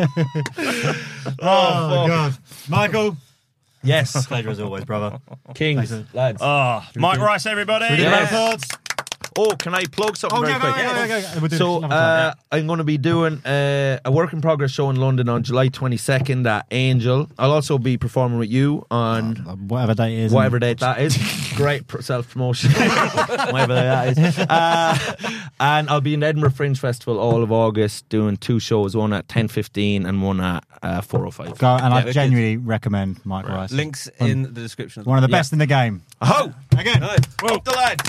Oh, God. Michael. Yes, Pleasure as always, brother. Kings, lads. Oh, Mike Rice, everybody. Should we do Yes. our thoughts? Oh, can I plug something Oh, very yeah, quick? go, go, go, go, go. We'll do So another uh, time, I'm going to be doing uh, a work in progress show in London on July twenty-second at Angel. I'll also be performing with you on yeah. Whatever date it is. whatever date that is. Great pr- self-promotion. Whatever that is. Uh, and I'll be in the Edinburgh Fringe Festival all of August doing two shows, one at ten fifteen and one at uh, four oh five. Go, and Yeah, I wicked. genuinely recommend Mike Rice. Links in the description. as One of the Yeah. best in the game. Oh, Again. well. up the lads.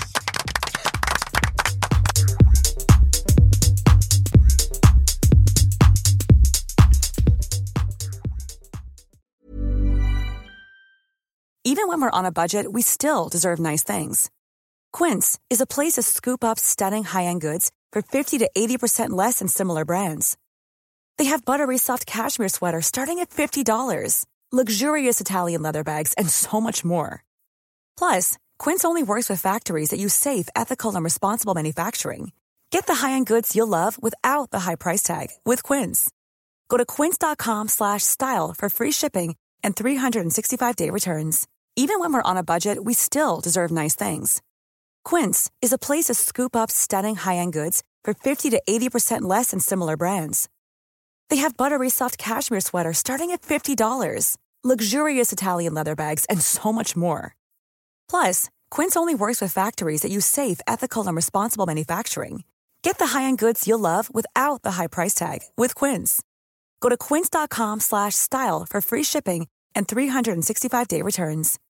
Even when we're on a budget, we still deserve nice things. Quince is a place to scoop up stunning high-end goods for fifty to eighty percent less than similar brands. They have buttery soft cashmere sweaters starting at fifty dollars, luxurious Italian leather bags, and so much more. Plus, Quince only works with factories that use safe, ethical, and responsible manufacturing. Get the high-end goods you'll love without the high price tag with Quince. Go to quince.com slash style for free shipping and three sixty-five day returns. Even when we're on a budget, we still deserve nice things. Quince is a place to scoop up stunning high-end goods for fifty to eighty percent less than similar brands. They have buttery soft cashmere sweaters starting at fifty dollars, luxurious Italian leather bags, and so much more. Plus, Quince only works with factories that use safe, ethical, and responsible manufacturing. Get the high-end goods you'll love without the high price tag with Quince. Go to quince.com slash style for free shipping and three sixty-five day returns.